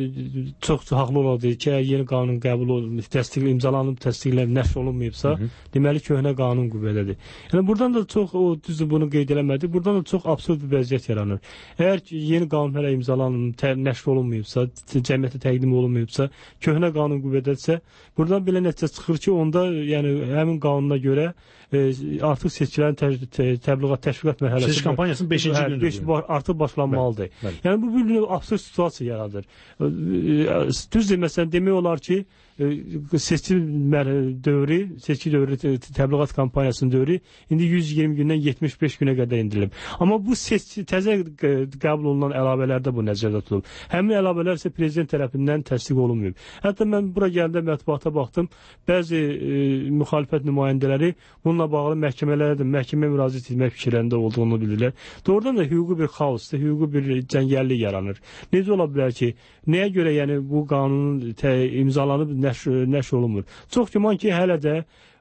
çox haqlı oladı ki, yeni qanun qəbul olunub, imzalanıb, təsdiqlənib, nəşr olunmayıbsa, deməli köhnə qanun qüvvədədir. Yəni buradan da çox, o düzdür bunu qeyd eləmədi, buradan da çox absurd bir vəziyyət yaranır. Əgər yeni qanun hələ imzalanıb, nəşr olunmayıbsa, cəmiyyətə təqdim olunmayıbsa, köhnə qanun qüvvədədirsə, buradan belə nəticə çıxır ki, onda yəni həmin qanuna görə artıq seçkilərin təbliğat, təşviqat mərhələsi seçki kampaniyasının 5-ci gündür. Artıq başlanmalıdır. Yəni bu bir absurd situasiya yaradır. Düzdür, məsələn, demək olar ki, seçki dövrü, təbliğat kampanyasının dövrü indi 120 gündən 75 günə qədər indirilib. Amma bu təzə qəbul olunan əlavələrdə bu nəzərdə tutulub. Həmin əlavələr isə prezident tərəfindən təsdiq olunmayıb. Hətta mən bura gəldə mətbuata baxdım, bəzi müxalifət nümayəndələri bununla bağlı məhkəmələrdə, məhkəmə müraciət etmək fikirlərində olduğunu bilirlər. Doğrudan da hüquqi bir xaosdur, hüquqi bir cəngəllik yaranır. Necə ola bilər ki, nəyə görə yəni bu qanun imzalanıb nəşr olunmur? Çox güman ki, hələ də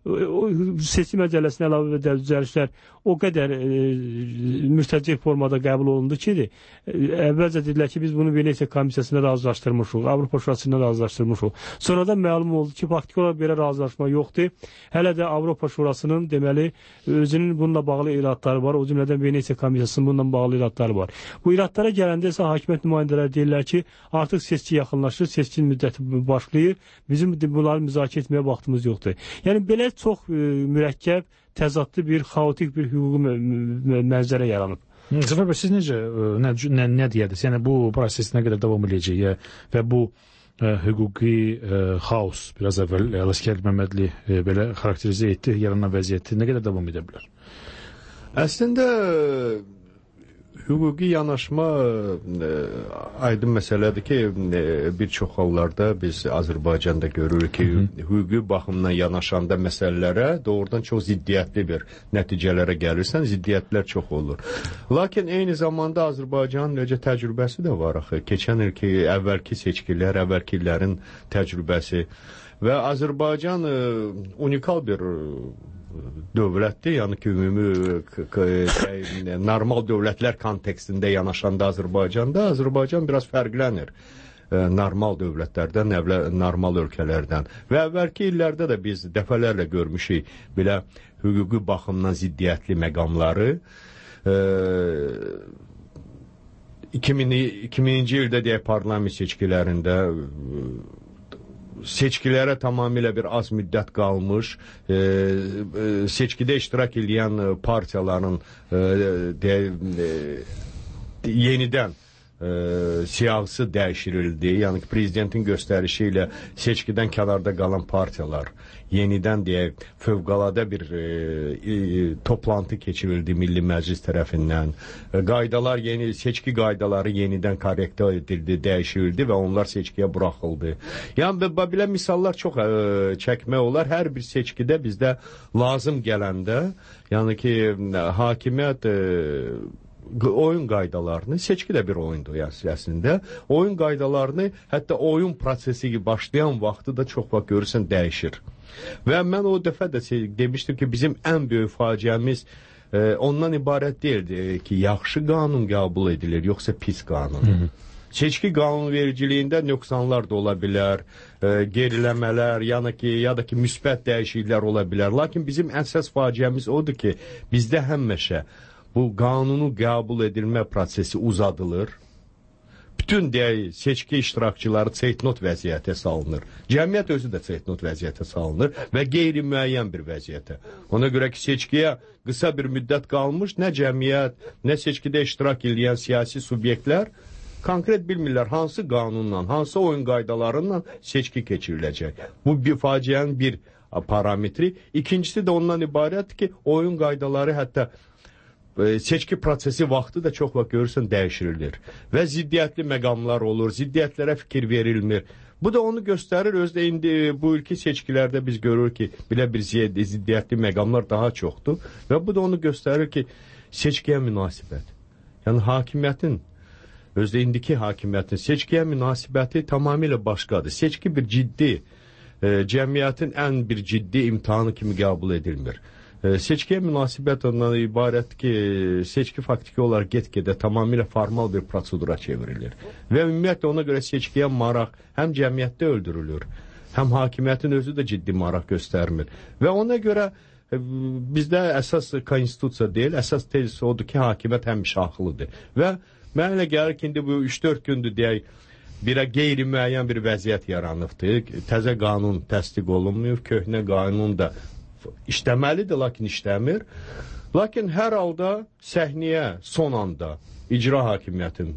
o seçim məcəlləsinə əlavə edilən düzəlişlər o qədər müstəqil formada qəbul olundu ki, əvvəlcə dedilər ki, biz bunu Venesiya komissiyasına razılaşdırmışıq, Avropa Şurasına razılaşdırmışıq. Sonradan məlum oldu ki, faktiki olaraq belə razılaşma yoxdur. Hələ də Avropa Şurasının deməli özünün bununla bağlı iradları var. O cümlədən Venesiya komissiyasının bununla bağlı iradları var. Bu iradlara gələndə isə hakimiyyət nümayəndələri deyirlər ki, artıq seçki yaxınlaşır, seçki müddəti başlayır. Bizim bunları müzakirə etməyə vaxtımız yoxdur. Yəni belə çox mürəkkəb, təzadlı bir, xaotik bir hüquqi mənzərə yaranıb. Zəfər bəy, siz necə, nə deyədiniz? Yəni bu proses nə qədər davam edəcək və bu hüquqi xaos, biraz əvvəl Ələsgər Məmmədli belə xarakterizə etdi, yaranan vəziyyəti nə qədər davam edə bilər? Əslində hüquqi yanaşma aydın məsələdir ki, bir çox hallarda biz Azərbaycanda görürük ki, hüquqi baxımdan yanaşanda məsələlərə doğrudan çox ziddiyyətli bir nəticələrə gəlirsən, ziddiyyətlər çox olur. Lakin eyni zamanda Azərbaycanın necə təcrübəsi də var axı. Keçən il ki, əvvəlki seçkilər, əvvəlki illərin təcrübəsi və Azərbaycan unikal bir dövlətdir, yəni ki, ümumi normal dövlətlər kontekstində yanaşanda Azərbaycan biraz fərqlənir normal dövlətlərdən, normal ölkələrdən. Və əvvəlki illərdə də biz dəfələrlə görmüşük belə hüquqi baxımdan ziddiyyətli məqamları. 2000-ci ildə deyək parlament seçkilərində seçkilərə tamamilə bir az müddət qalmış, seçkidə iştirak edən partiyaların yenidən siyahısı dəyişdirildi. Yəni ki, prezidentin göstərişi ilə seçkidən kənarda qalan partiyalar yenidən deyək, fövqəladə bir toplantı keçirildi Milli Məclis tərəfindən. Qaydalar, seçki qaydaları yenidən korrektə edildi, dəyişildi və onlar seçkiyə buraxıldı. Yəni, belə misallar çox çəkmək olar. Hər bir seçkidə bizdə lazım gələndə, yəni ki, hakimiyyət oyun qaydalarını, seçki də bir oyundur əslində, oyun qaydalarını hətta oyun prosesi başlayan vaxtı da çox vaxt görürsən dəyişir. Və mən o dəfə də demişdim ki, bizim ən böyük faciəmiz ondan ibarət deyildi ki, yaxşı qanun qəbul edilir, yoxsa pis qanun. Seçki qanunvericiliyində nöqsanlar da ola bilər, geriləmələr, ya da ki, müsbət dəyişikliklər ola bilər. Lakin bizim əsas faciəmiz odur ki, bizdə həmişə bu qanunu qəbul edilmə prosesi uzadılır. Bütün seçki iştirakçıları çeytnot vəziyyətə salınır. Cəmiyyət özü də çeytnot vəziyyətə salınır və qeyri-müəyyən bir vəziyyətə. Ona görə ki, seçkiyə qısa bir müddət qalmış, nə cəmiyyət, nə seçkidə iştirak edən siyasi subyektlər konkret bilmirlər hansı qanunla, hansı oyun qaydalarından seçki keçiriləcək. Bu bir faciənin bir parametri. İkincisi də ondan ibarətdir ki, oyun qaydaları hətta seçki prosesi vaxtı da çox vaxt görürsən dəyişirilir və ziddiyyətli məqamlar olur, ziddiyyətlərə fikir verilmir. Bu da onu göstərir, özdə indi bu ilki seçkilərdə biz görürük ki, belə bir ziddiyyətli məqamlar daha çoxdur və bu da onu göstərir ki, seçkiyə münasibət. Yəni hakimiyyətin, özdə indiki hakimiyyətin seçkiyə münasibəti tamamilə başqadır. Seçki bir ciddi, cəmiyyətin ən bir ciddi imtihanı kimi qəbul edilmir. Seçkiyə münasibət ondan ibarətdir ki, seçki faktiki olaraq get-gedə tamamilə formal bir prosedura çevrilir. Və ümumiyyətlə ona görə seçkiyə maraq həm cəmiyyətdə öldürülür, həm hakimiyyətin özü də ciddi maraq göstərmir. Və ona görə bizdə əsas konstitusiya deyil, əsas tezis odur ki, hakimiyyət həmişahlıdır. Və mənə elə gəlir ki, indi bu 3-4 gündür deyək, birə qeyri-müəyyən bir vəziyyət yaranıbdır. Təzə qanun təsdiq olunmuyor, köhnə qanun da işləməlidir, lakin işləmir. Lakin hər halda səhnəyə son anda icra hakimiyyətin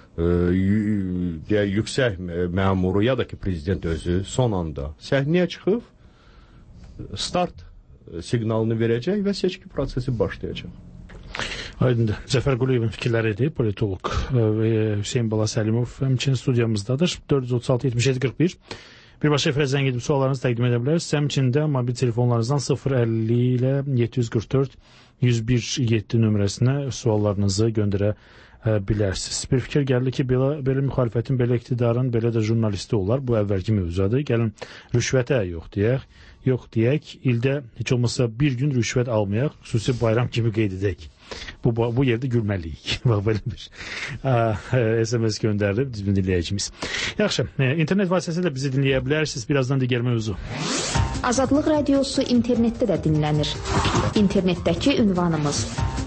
yüksək məmuru ya da ki prezident özü son anda səhnəyə çıxıb start siqnalını verəcək və seçki prosesi başlayacaq. Aydındır. Zəfər Quliyevin fikirləridir, politolog Hüseyin Bala Səlimov həmçinin studiyamızdadır. 436-77-41. Bir başqa efirə zəng edib suallarınızı təqdim edə bilərsiniz. Həmçində mobil telefonlarınızdan 050 ilə 744 101 7 nömrəsinə suallarınızı göndərə bilərsiniz. Bir fikir gəldi ki, belə müxalifətin, belə iqtidarın, belə də jurnalisti olar. Bu əvvəlki mövzudadır. Gəlin rüşvətə yox deyək. İldə heç olmasa bir gün rüşvət almayaq, xüsusi bayram kimi qeyd edək. Bu yerdə gülməliyik. Bax, belə bir SMS göndərdi bizim dinləyicimiz. Yaxşı, internet vasitəsilə bizi dinləyə bilərsiniz. Birazdan digər mövzu. Azadlıq radiosu internetdə də dinlənir. İnternetdəki ünvanımız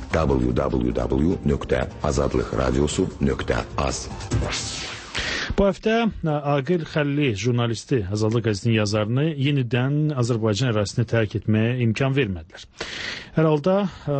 www.azadlıqradiosu.az. Bu həftə Aqil Xəlli jurnalisti, Azadlıq qəzetinin yazarını yenidən Azərbaycan ərazisini tərk etməyə imkan vermədilər. Hər halda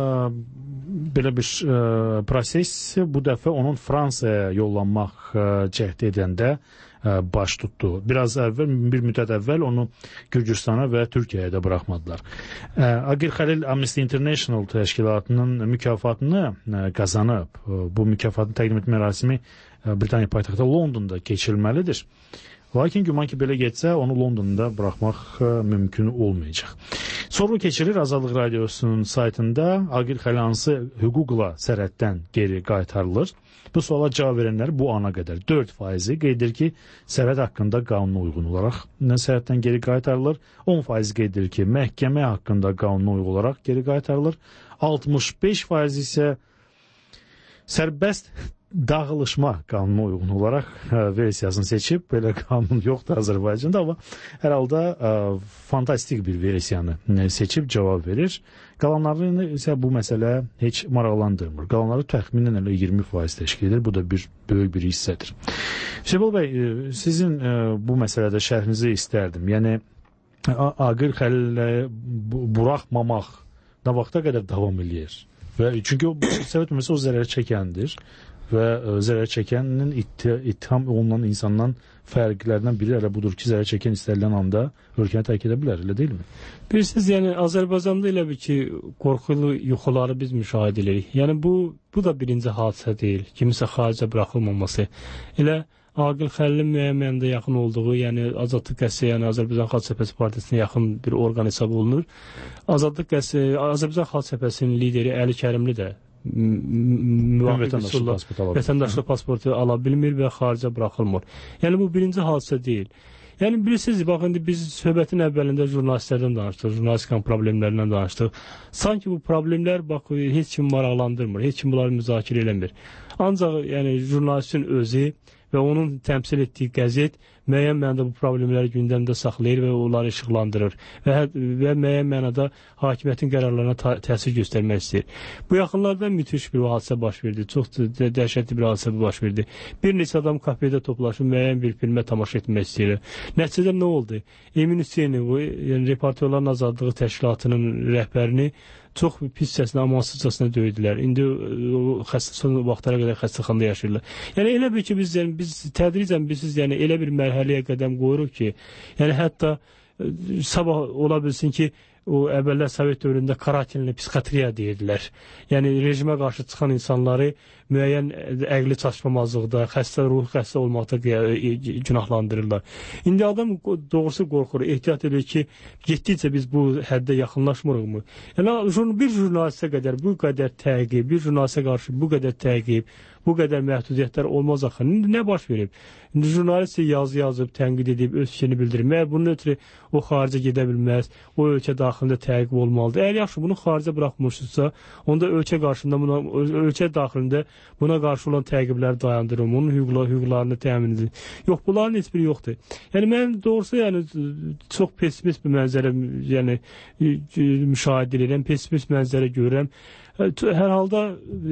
belə bir proses bu dəfə onun Fransaya yollanmaq cəhd edəndə baş tutdu. Bir müddət əvvəl onu Gürcüstana və Türkiyəyə də buraxmadılar. Aqil Xəlil Amnesty International təşkilatının mükafatını qazanıb. Bu mükafatın təqdim etmə mərasimi Britaniya paytaxtı Londonda keçirilməlidir. Lakin güman ki, belə getsə, onu Londonda buraxmaq mümkün olmayacaq. Soru keçirir Azadlıq Radiosunun saytında. Aqil Xəlil hansı hüquqla sərhəddən geri qaytarılır? Bu suala cavab verənlər bu ana qədər 4% qeyd edir ki, sərhəd haqqında qanuna uyğun olaraq sərhəddən geri qaytarılır. 10% qeyd edir ki, məhkəmə haqqında qanuna uyğun olaraq geri qaytarılır. 65% isə sərbəst dağılışma qanuna uyğun olaraq versiyasını seçib. Belə qanun yoxdur Azərbaycanda, amma hər halda fantastik bir versiyanı seçib cavab verir. Qalanlarını isə bu məsələ heç maraqlandırmır. Qalanları təxminən elə 20% təşkil edir. Bu da böyük bir hissədir. Hüseybol bəy, sizin bu məsələdə şərhinizi istərdim. Yəni, Aqil Xəlilə buraxmamaq nə vaxta qədər davam edir? Çünki o səbəb o zərər çəkəndir və zərər çəkənin ittiham olunan insandan fərqlərindən biri elə budur ki, zərər çəkən istənilən anda ölkəni tərk edə bilər, elə deyilmi? Bilirsiniz, yəni Azərbaycanda elə bir ki, qorxulu yuxuları biz müşahidə edirik. Yəni bu da birinci hadisə deyil, kimisə xaricə buraxılmaması. Elə Aqil Xəlilin müəyyən yaxın olduğu, yəni Azadlıq qəsri, yəni Azərbaycan Xalq Cəbhəsi Partiyasına yaxın bir orqan hesab olunur. Azərbaycan Xalq Cəbhəsinin lideri Əli Kərimli də vətəndaşlıq pasportu ala bilmir və xaricə buraxılmır. Yəni bu birinci hadisə deyil. Yəni bilirsiniz, bax indi biz söhbətin əvvəlində jurnalistlərdən danışdıq, jurnalistikan problemlərindən danışdıq. Sanki bu problemlər bax heç kim maraqlandırmır, heç kim bunları müzakirə eləmir. Ancaq yəni jurnalistin özü və onun təmsil etdiyi qəzet müəyyən mənada bu problemləri gündəmdə saxlayır və onları işıqlandırır və müəyyən mənada hakimiyyətin qərarlarına təsir göstərmək istəyir. Bu yaxınlarda müthiş bir hadisə baş verdi, çox dəhşətli bir hadisə baş verdi. Bir neçə adam kafedə toplaşıb müəyyən bir filmə tamaşa etmək istəyir. Nəticədə nə oldu? Emin Hüseynov, yəni Reportyorların Azadlığı Təşkilatının rəhbərini çox pissəcəsinə, amansızcasına döydülər. İndi son vaxtlara qədər xəstəxanada yaşayırlar. Yəni elə bir ki, biz tədricən elə bir mərhələyə qədəm qoyuruq ki, yəni hətta sabah ola bilsin ki, o əvvəllər Sovet dövründə Karatinli psixiatriya deyirdilər. Yəni rejimə qarşı çıxan insanları müəyyən əqli çatışmamazlıqda, ruhi xəstə olmaqda günahlandırırlar. İndi adam doğrusu qorxur, ehtiyat edir ki, getdikcə biz bu həddə yaxınlaşmırıq mı? Yəni bir jurnalistə qədər bu qədər təqib, bir jurnalistə qarşı bu qədər təqib, bu qədər məhdudiyyətlər olmaz axı. İndi nə baş verib? İndi jurnalist yazı yazıb, tənqid edib, öz fikrini bildirir. Məyər bunun ötürü o xaricə gedə bilməz, o ölkə daxilində təqib olmalıdır. Əgər yaxşı bunu xaricə buraxmışsınızsa, onda ölkə daxilində buna qarşı olan təqibləri dayandırın, onun hüquqlarını təmin edin. Yox, bunların heç biri yoxdur. Yəni mən doğrusu çox pessimist bir mənzərə müşahidə edirəm, pessimist mənzərə görürəm. Hər halda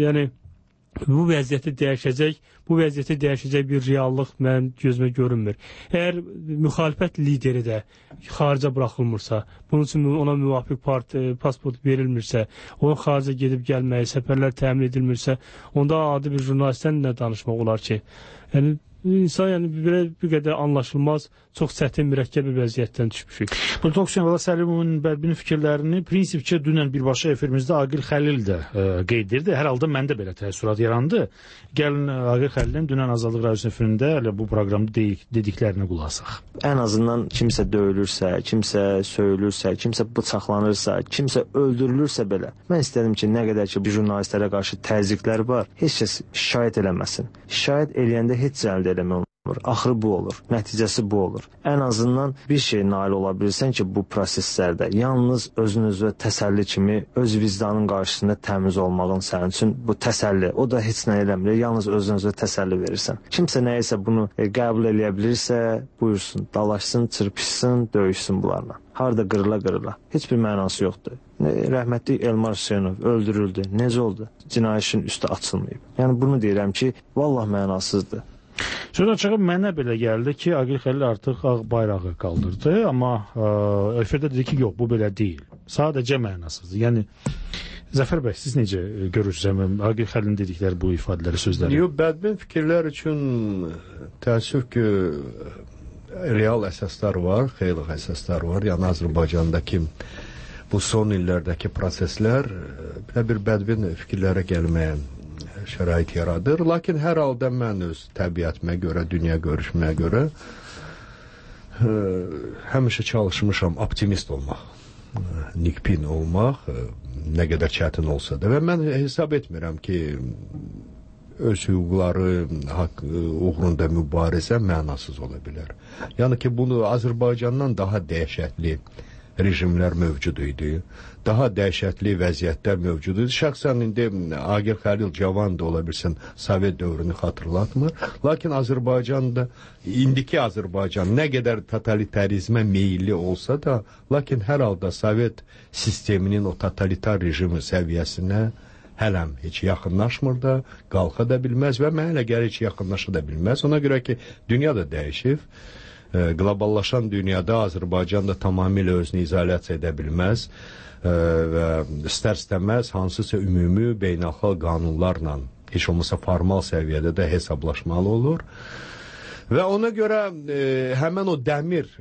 bu vəziyyəti dəyişəcək bir reallıq mənim gözümə görünmür. Əgər müxalifət lideri də xaricə buraxılmırsa, bunun üçün ona müvafiq pasport verilmirsə, onun xaricə gedib gəlməyi, səfərlər təmin edilmirsə, onda adi bir jurnalistdən nə danışmaq olar ki? Yəni insan yəni bir qədər anlaşılmaz, çox çətin, mürəkkəb bir vəziyyətdən düşmüşük. Politolog Hüseyn Bala Səlimovun bədbinin fikirlərini prinsipcə dünən birbaşa efirimizdə Aqil Xəlil də qeyd edirdi. Hər halda məndə belə təəssürat yarandı. Gəlin Aqil Xəlilin dünən Azadlıq Radiosu efirində elə bu proqramda dediklərinə qulaq asaq. Ən azından kimsə döyülürsə, kimsə söyülürsə, kimsə bıçaqlanırsa, kimsə öldürülürsə belə, mən istədim ki, nə qədər ki, bu jurnalistlərə qarşı təzyiqlər var, heç kəs şikayət eləməsin. Şikayət eləyəndə heç əldə eləmək olmur. Axırı bu olur, nəticəsi bu olur. Ən azından bir şey nail ola bilirsən ki, bu proseslərdə yalnız özünüzə təsəlli kimi öz vicdanın qarşısında təmiz olmağın sənin üçün bu təsəlli, o da heç nə eləmir, yalnız özünüzə təsəlli verirsən. Kimsə nəyisə bunu qəbul eləyə bilirsə, buyursun, dalaşsın, çırpışsın, döyüşsün bunlarla. Harda qırıla. Heç bir mənası yoxdur. Rəhmətli Elmar Hüseynov öldürüldü. Necə oldu? Cinayətin üstü açılmayıb. Yəni bunu deyirəm ki, vallah mənasızdır. Söz açığı mənə belə gəldi ki, Aqil Xəlil artıq ağ bayrağı qaldırdı, amma efirdə dedi ki, yox, bu belə deyil. Sadəcə mənasızdır. Yəni, Zəfər bəy, siz necə görürsünüz Aqil Xəlilin dedikləri bu ifadələri, sözləri? Yox, bədbin fikirlər üçün təəssüf ki, real əsaslar var, xeyli əsaslar var. Yəni, Azərbaycandakı bu son illərdəki proseslər bir bədbin fikirlərə gəlməyə şərait yaradır. Lakin hər halda mən öz təbiətimə görə, dünya görüşümə görə həmişə çalışmışam optimist olmaq, nikbin olmaq, nə qədər çətin olsa da. Və mən hesab etmirəm ki, öz hüquqları haqq uğrunda mübarizə mənasız ola bilər. Yəni ki, bunu Azərbaycandan daha dəhşətli rejimlər mövcud idi. Daha dəhşətli vəziyyətlər mövcud idi. Şəxsən indi Aqil Xəlil cavan da ola bilsin, Sovet dövrünü xatırlatmır. Lakin Azərbaycanda, indiki Azərbaycan nə qədər totalitarizmə meyilli olsa da, lakin hər halda Sovet sisteminin o totalitar rejimi səviyyəsinə hələm heç yaxınlaşmır da, qalxa da bilməz və mənə gəlir heç yaxınlaşa da bilməz. Ona görə ki, dünya da dəyişib. Qloballaşan dünyada Azərbaycan da tamamilə özünü izolyasiya edə bilməz və istər-istəməz hansısa ümumi beynəlxalq qanunlarla, heç olmasa formal səviyyədə də hesablaşmalı olur. Və ona görə həmən o dəmir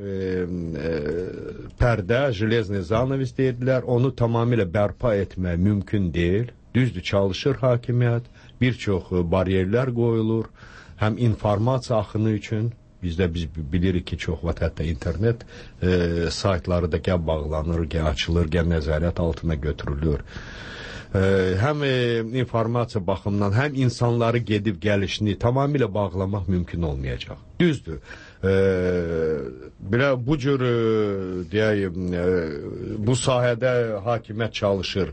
pərdə, jilezni zanəvis deyirlər, onu tamamilə bərpa etmək mümkün deyil. Düzdür, çalışır hakimiyyət, bir çox bariyerlər qoyulur, həm informasiya axını üçün. Biz bilirik ki, çox vaxt hətta internet saytları da gəl bağlanır, gəl açılır, gəl nəzarət altına götürülür. Həm informasiya baxımından, həm insanları gedib gəlişini tamamilə bağlamaq mümkün olmayacaq. Düzdür. Bu cür deyək, bu sahədə hakimiyyət çalışır,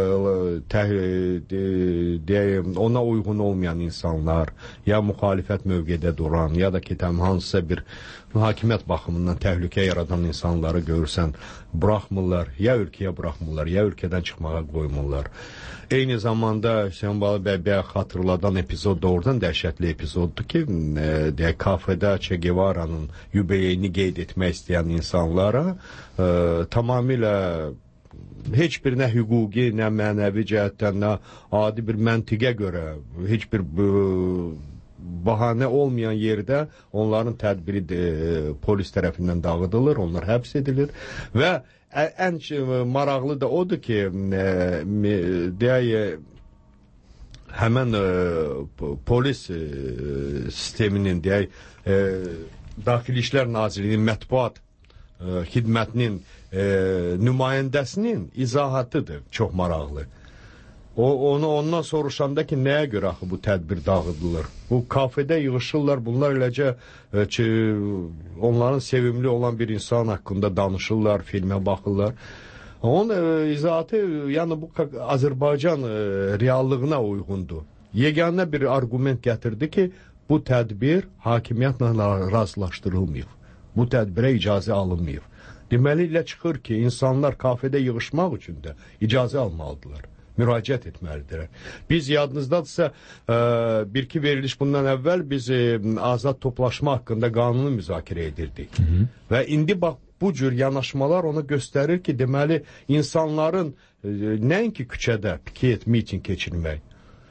deyək, ona uyğun olmayan insanlar, ya müxalifət mövqedə duran, ya da ki, hansısa bir hakimiyyət baxımından təhlükə yaradan insanları görürsən, buraxmırlar, ya ölkəyə buraxmırlar, ya ölkədən çıxmağa qoymurlar. Eyni zamanda Hüseyin Bala bəy xatırladan epizod doğrudan dəhşətli epizoddur ki, deyək, kafedə Che Guevara'nın yübeyini qeyd etmək istəyən insanlara tamamilə heç bir nə hüquqi, nə mənəvi cəhətdən, nə adi bir məntiqə görə, heç bir bahanə olmayan yerdə onların tədbiri polis tərəfindən dağıdılır, onlar həbs edilir və ən maraqlı da odur ki, deyək, həmən polis sisteminin, deyək, Daxili İşlər Nazirliyinin mətbuat xidmətinin nümayəndəsinin izahatıdır, çox maraqlı. Ondan soruşanda ki, nəyə görə axı bu tədbir dağıdılır? Bu kafedə yığışırlar, bunlar eləcə ki, onların sevimli olan bir insan haqqında danışırlar, filmə baxırlar. Onun izahatı, yəni bu Azərbaycan reallığına uyğundur. Yeganə bir argument gətirdi ki, bu tədbir hakimiyyətlə razılaşdırılmayıb. Bu tədbirə icazə alınmayıb. Deməli ilə çıxır ki, insanlar kafedə yığışmaq üçün də icazə almalıdırlar. Müraciət etməlidirlər. Biz yadınızdadırsa, bir-iki veriliş bundan əvvəl biz azad toplaşma haqqında qanunu müzakirə edirdik. Və indi bax, bu cür yanaşmalar ona göstərir ki, deməli, insanların nəinki küçədə piket, miting keçirmək,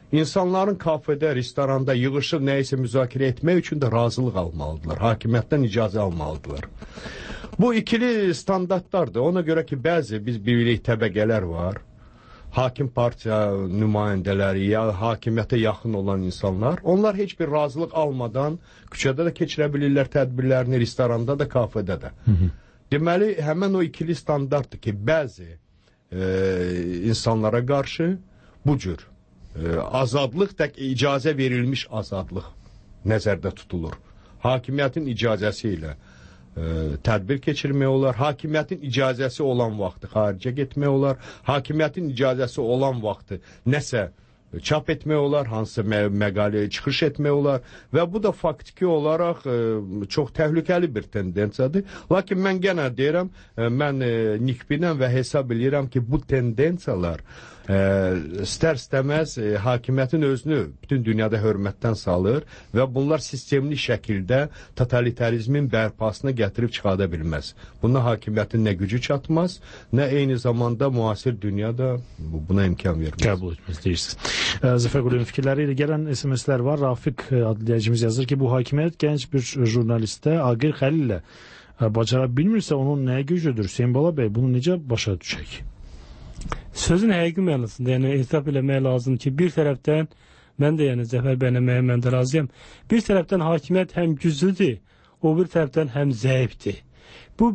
İnsanların kafedə, restoranda yığışıb nəyisə müzakirə etmək üçün də razılıq almalıdırlar. Hakimiyyətdən icazə almalıdırlar. Bu ikili standartlardır. Ona görə ki, bəzi biz birlik təbəqələr var. Hakim partiya nümayəndələri ya hakimiyyətə yaxın olan insanlar, onlar heç bir razılıq almadan küçədə də keçirə bilirlər tədbirlərini, restoranda da, kafedə də. Deməli, həmən o ikili standartdır ki, bəzi insanlara qarşı bu cür azadlıq tək icazə verilmiş azadlıq nəzərdə tutulur. Hakimiyyətin icazəsi ilə tədbir keçirmək olar, hakimiyyətin icazəsi olan vaxtı xaricə getmək olar, hakimiyyətin icazəsi olan vaxtı nəsə çap etmək olar, hansısa məqaləyə çıxış etmək olar və bu da faktiki olaraq çox təhlükəli bir tendensiyadır. Lakin mən genə deyirəm, mən nikbinəm və hesab edirəm ki, bu tendensiyalar istər-istəməz hakimiyyətin özünü bütün dünyada hörmətdən salır və bunlar sistemli şəkildə totalitarizmin bərpasına gətirib çıxada bilməz. Buna hakimiyyətin nə gücü çatmaz, nə eyni zamanda müasir dünyada buna imkan verməz. Qəbul etməz deyirsiniz. Zəfər Quliyevin fikirləri ilə gələn SMS-lər var. Rafiq adliyəcimiz yazır ki, bu hakimiyyət gənc bir jurnalistə Agir Xəlillə bacara bilmirsə onun nəyə gücüdür? Hüseyin Bala bəy, bunu necə başa düşək? Sözün həqiqi mənasında, yəni etiraf eləmək lazım ki, bir tərəfdən, mən də yəni Zəfər bəylə mən də razıyam, bir tərəfdən hakimiyyət həm güclüdür, o bir tərəfdən həm zəifdir. Bu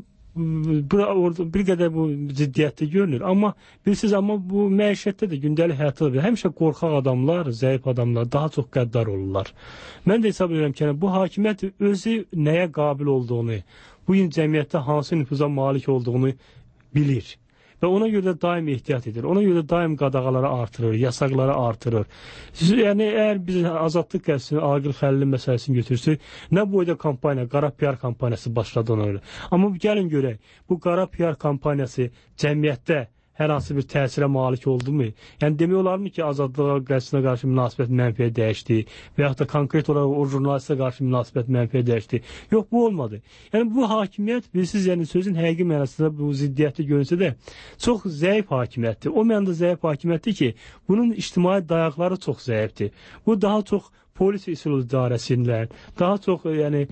bir qədər bu ciddiyyətli görünür, amma bilirsiniz, amma bu məişətdə də gündəlik həyatda da həmişə qorxaq adamlar, zəif adamlar daha çox qəddar olurlar. Mən də hesab edirəm ki, bu hakimiyyət özü nəyə qabil olduğunu, bu gün cəmiyyətdə hansı nüfuza malik olduğunu bilir. Və ona görə də daim ehtiyat edir. Ona görə də daim qadağaları artırır, yasaqları artırır. Yəni, əgər biz azadlıq qəzisinin Agir Xəlilin məsələsini götürsək, nə boyda kampaniya, qara PR kampaniyası başladı ona görə. Amma gəlin görək, bu qara PR kampaniyası cəmiyyətdə hər hansı bir təsirə malik oldu mu? Yəni, demək olarmı ki, azadlığa qəzisinə qarşı münasibət mənfiyə dəyişdi və yaxud da konkret olaraq o jurnalistə qarşı münasibət mənfiyə dəyişdi? Yox, bu olmadı. Yəni, bu hakimiyyət, bilirsiniz, yəni sözün həqiqi mənasında bu ziddiyyətli görünsə də çox zəif hakimiyyətdir. O mənada zəif hakimiyyətdir ki, bunun ictimai dayaqları çox zəifdir. Bu daha çox polis üsul idarəsindən, daha çox yəni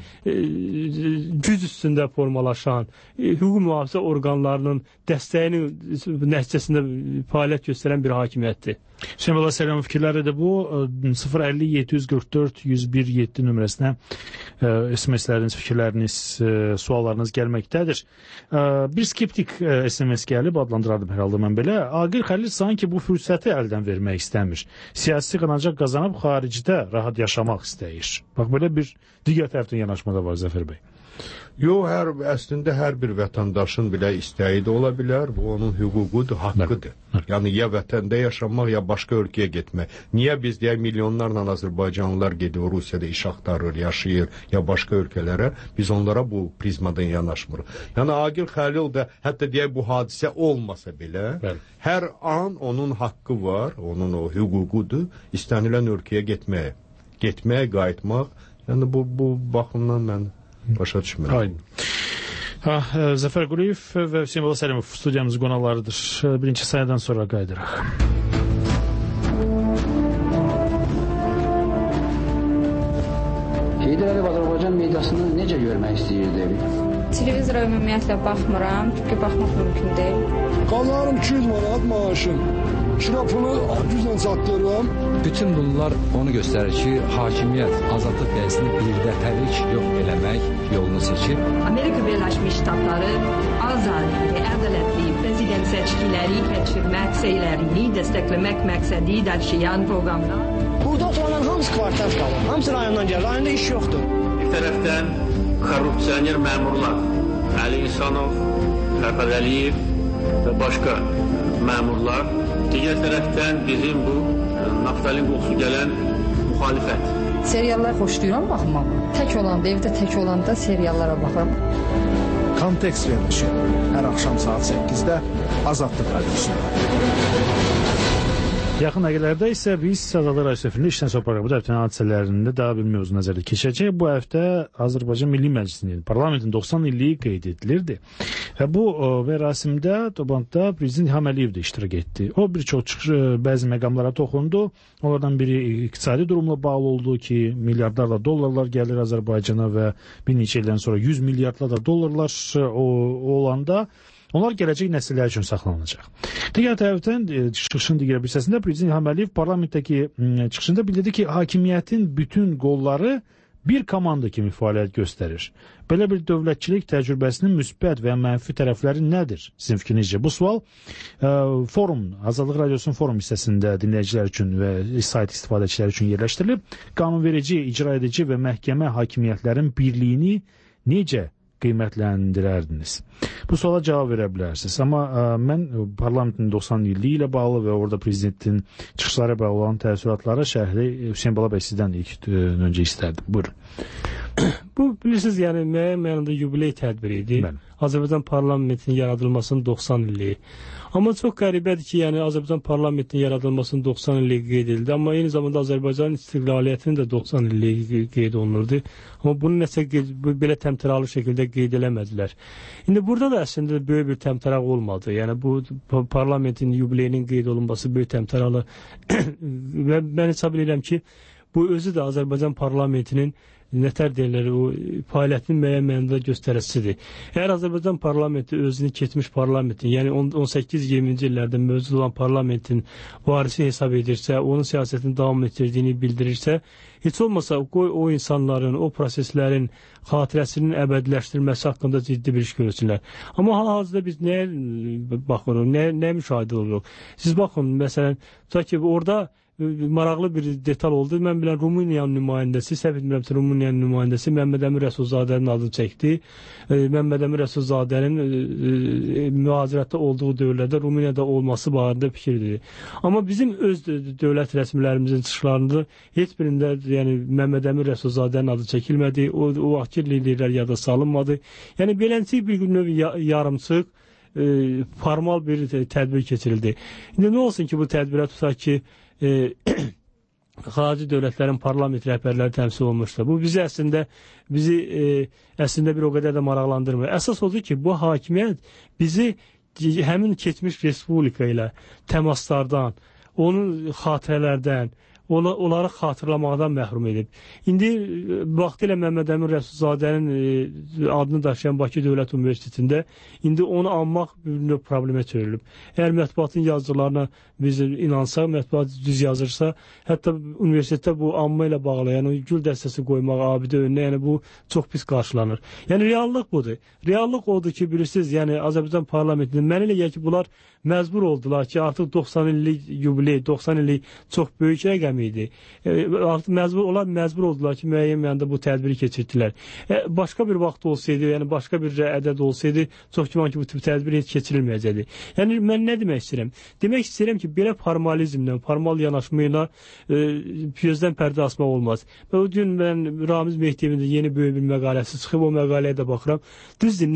güc üstündə formalaşan, hüquq mühafizə orqanlarının dəstəyinin nəticəsində fəaliyyət göstərən bir hakimiyyətdir. Hüseyin Bala Səlimov fikirləri də bu 050-744-101-7 nömrəsinə SMS-ləriniz, fikirləriniz, suallarınız gəlməkdədir. Bir skeptik SMS gəlib, adlandırardım hər halda mən belə. Agir Xəlil sanki bu fürsəti əldən vermək istəmir. Siyasi qanacaq qazanıb xaricdə rahat yaşamaq istəyir. Bax, belə bir digər tərəfdən yanaşmada var Zəfər bəy. Yox, əslində hər bir vətəndaşın belə istəyi də ola bilər. Bu onun hüququdur, haqqıdır. Yəni, ya vətəndə yaşamaq, ya başqa ölkəyə getmək. Niyə biz deyək, milyonlarla Azərbaycanlılar gedir, Rusiyada iş axtarır, yaşayır, ya başqa ölkələrə, biz onlara bu prizmadan yanaşmırıq. Yəni, Agir Xəlil də, hətta deyək, bu hadisə olmasa belə, hər an onun haqqı var, onun o hüququdur, istənilən ölkəyə getməyə, qayıtmaq. Yəni, bu baxımdan mən başa düşmürəm. Zəfər Quliyev və Hüseyin Bala Səlimov studiyamızın qonaqlarıdır. Birinci sayıdan sonra qayıdırıq. Heydər Əliyev Azərbaycan mediasını necə görmək istəyirdi? Televizora ümumiyyətlə baxmıram, çünki baxmaq mümkün deyil. Qanlarım 200 manat maaşım. Şirapını güclə çatdırıram. Bütün bunlar onu göstərir ki, hakimiyyət azadlıq qəzisini birdəfəlik yox eləmək yolunu seçib. Amerika Birləşmiş Ştatları azad və ədalətli prezident seçkiləri keçirmək səylərini dəstəkləmək məqsədi daşıyan proqramlar. Burada oturanların hamısı kvartal qalır. Hamısı rayondan gəlir. Rayonda iş yoxdur. Bir tərəfdən korrupsioner məmurlar, Əli İhsanov, Fərhad Əliyev və başqa məmurlar. Digər tərəfdən bizim bu naftalin qoxusu gələn müxalifət. Seriallar xoşlayıram baxmaq. Tək olanda, evdə tək olanda seriallara baxıram. Kontekst verilişi hər axşam saat 8-də Azadlıq Radiosunda. Yaxın dəqiqələrdə isə biz Azadlıq Radiosunda işdən sonra proqramı da həftənin hadisələrində daha bir mövzu nəzərdə keçəcək. Bu həftə Azərbaycan Milli Məclisinin, parlamentin 90 illiyi qeyd edilirdi. Və bu mərasimdə, toplantıda prezident İlham Əliyev də iştirak etdi. O bir çox bəzi məqamlara toxundu. Onlardan biri iqtisadi durumla bağlı oldu ki, milyardlarla dollarlar gəlir Azərbaycana və bir neçə ildən sonra 100 milyardlarla dollarlar olanda onlar gələcək nəsillər üçün saxlanılacaq. Digər tərəfdən çıxışın digər bir hissəsində prezident İlham Əliyev parlamentdəki çıxışında bildirdi ki, hakimiyyətin bütün qolları bir komanda kimi fəaliyyət göstərir. Belə bir dövlətçilik təcrübəsinin müsbət və mənfi tərəfləri nədir? Sizin fikrinizcə bu sual forum, Azadlıq Radiosunun forum hissəsində dinləyicilər üçün və sayt istifadəçiləri üçün yerləşdirilib. Qanunverici, icra edici və məhkəmə hakimiyyətlərin birliyini necə qiymətləndirərdiniz? Bu suala cavab verə bilərsiniz. Amma mən parlamentin 90 illiyi ilə bağlı və orada prezidentin çıxışları bağlı olan təəssüratları şərhli Hüseyin Bala bəy sizdən ilk öncə istərdim. Buyurun. Bu bilirsiniz, yəni müəyyən mənada yubiley tədbiri idi. Azərbaycan parlamentinin yaradılmasının 90 illiyi. Amma çox qəribədir ki, yəni Azərbaycan parlamentinin yaradılmasının 90 illiyi qeyd edildi. Amma eyni zamanda Azərbaycanın istiqlaliyyətinin də 90 illiyi qeyd olunurdu. Amma bunu nəsə belə təmtəralı şəkildə qeyd eləmədilər. İndi burada da əslində böyük bir təmtəraq olmadı. Yəni bu parlamentin yubileyinin qeyd olunması böyük təmtəralı və mən hesab edirəm ki, bu özü də Azərbaycan parlamentinin nətər deyirlər, o fəaliyyətinin müəyyən mənada göstəricisidir. Əgər Azərbaycan parlamenti özünü keçmiş parlamentin, yəni 18-20-ci illərdə mövcud olan parlamentin varisi hesab edirsə, onun siyasətini davam etdirdiyini bildirirsə, heç olmasa o insanların, o proseslərin xatirəsinin əbədiləşdirilməsi haqqında ciddi bir iş görürsünlər. Amma hal-hazırda biz nəyə baxırıq, nə müşahidə oluruq? Siz baxın, məsələn, tutaq ki, orada maraqlı bir detal oldu. Mən bilən Rumıniyanın nümayəndəsi, səhv etmirəmsə Rumıniyanın nümayəndəsi Məmməd Əmin Rəsulzadənin adını çəkdi. Məmməd Əmin Rəsulzadənin mühacirətdə olduğu dövrlərdə Rumuniyada olması barədə fikirdir. Amma bizim öz dövlət rəsmilərimizin çıxışlarında heç birində yəni Məmməd Əmin Rəsulzadənin adı çəkilmədi. O vaxtki liderlər yada salınmadı. Yəni beləncə bir növ yarımçıq formal bir tədbir keçirildi. İndi nə olsun ki, bu tədbirə tutaq ki, xarici dövlətlərin parlament rəhbərləri təmsil olmuşdur. Bu bizi əslində bir o qədər də maraqlandırmır. Əsas odur ki, bu hakimiyyət bizi həmin keçmiş respublika ilə təmaslardan, onun xatirələrdən, onları xatırlamaqdan məhrum edib. İndi vaxtilə Məmməd Əmin Rəsulzadənin adını daşıyan Bakı Dövlət Universitetində indi onu anmaq bir problemə çevrilib. Əgər mətbuatın yazılarına biz inansaq, mətbuat düz yazırsa, hətta universitetdə bu anma ilə bağlı, yəni gül dəstəsi qoymaq abidə önünə, yəni bu çox pis qarşılanır. Yəni reallıq budur. Reallıq odur ki, bilirsiniz, yəni Azərbaycan parlamentinin mənə elə gəlir ki, bunlar məcbur oldular ki, artıq 90 illik yubiley, 90 illik çox böyük rəqəm idi. Artıq məcbur oldular ki, müəyyən mənada bu tədbiri keçirdilər. Başqa bir vaxt olsaydı, yəni başqa bir ədəd olsaydı, çox güman ki, bu tip tədbir heç keçirilməyəcəkdi. Yəni mən nə demək istəyirəm? Demək istəyirəm ki, belə formalizmlə, formal yanaşma ilə gözdən pərdə asmaq olmaz. Və o gün mən Ramiz Mehdiyevin də yeni böyük bir məqaləsi çıxıb, o məqaləyə də baxıram. Düzdür,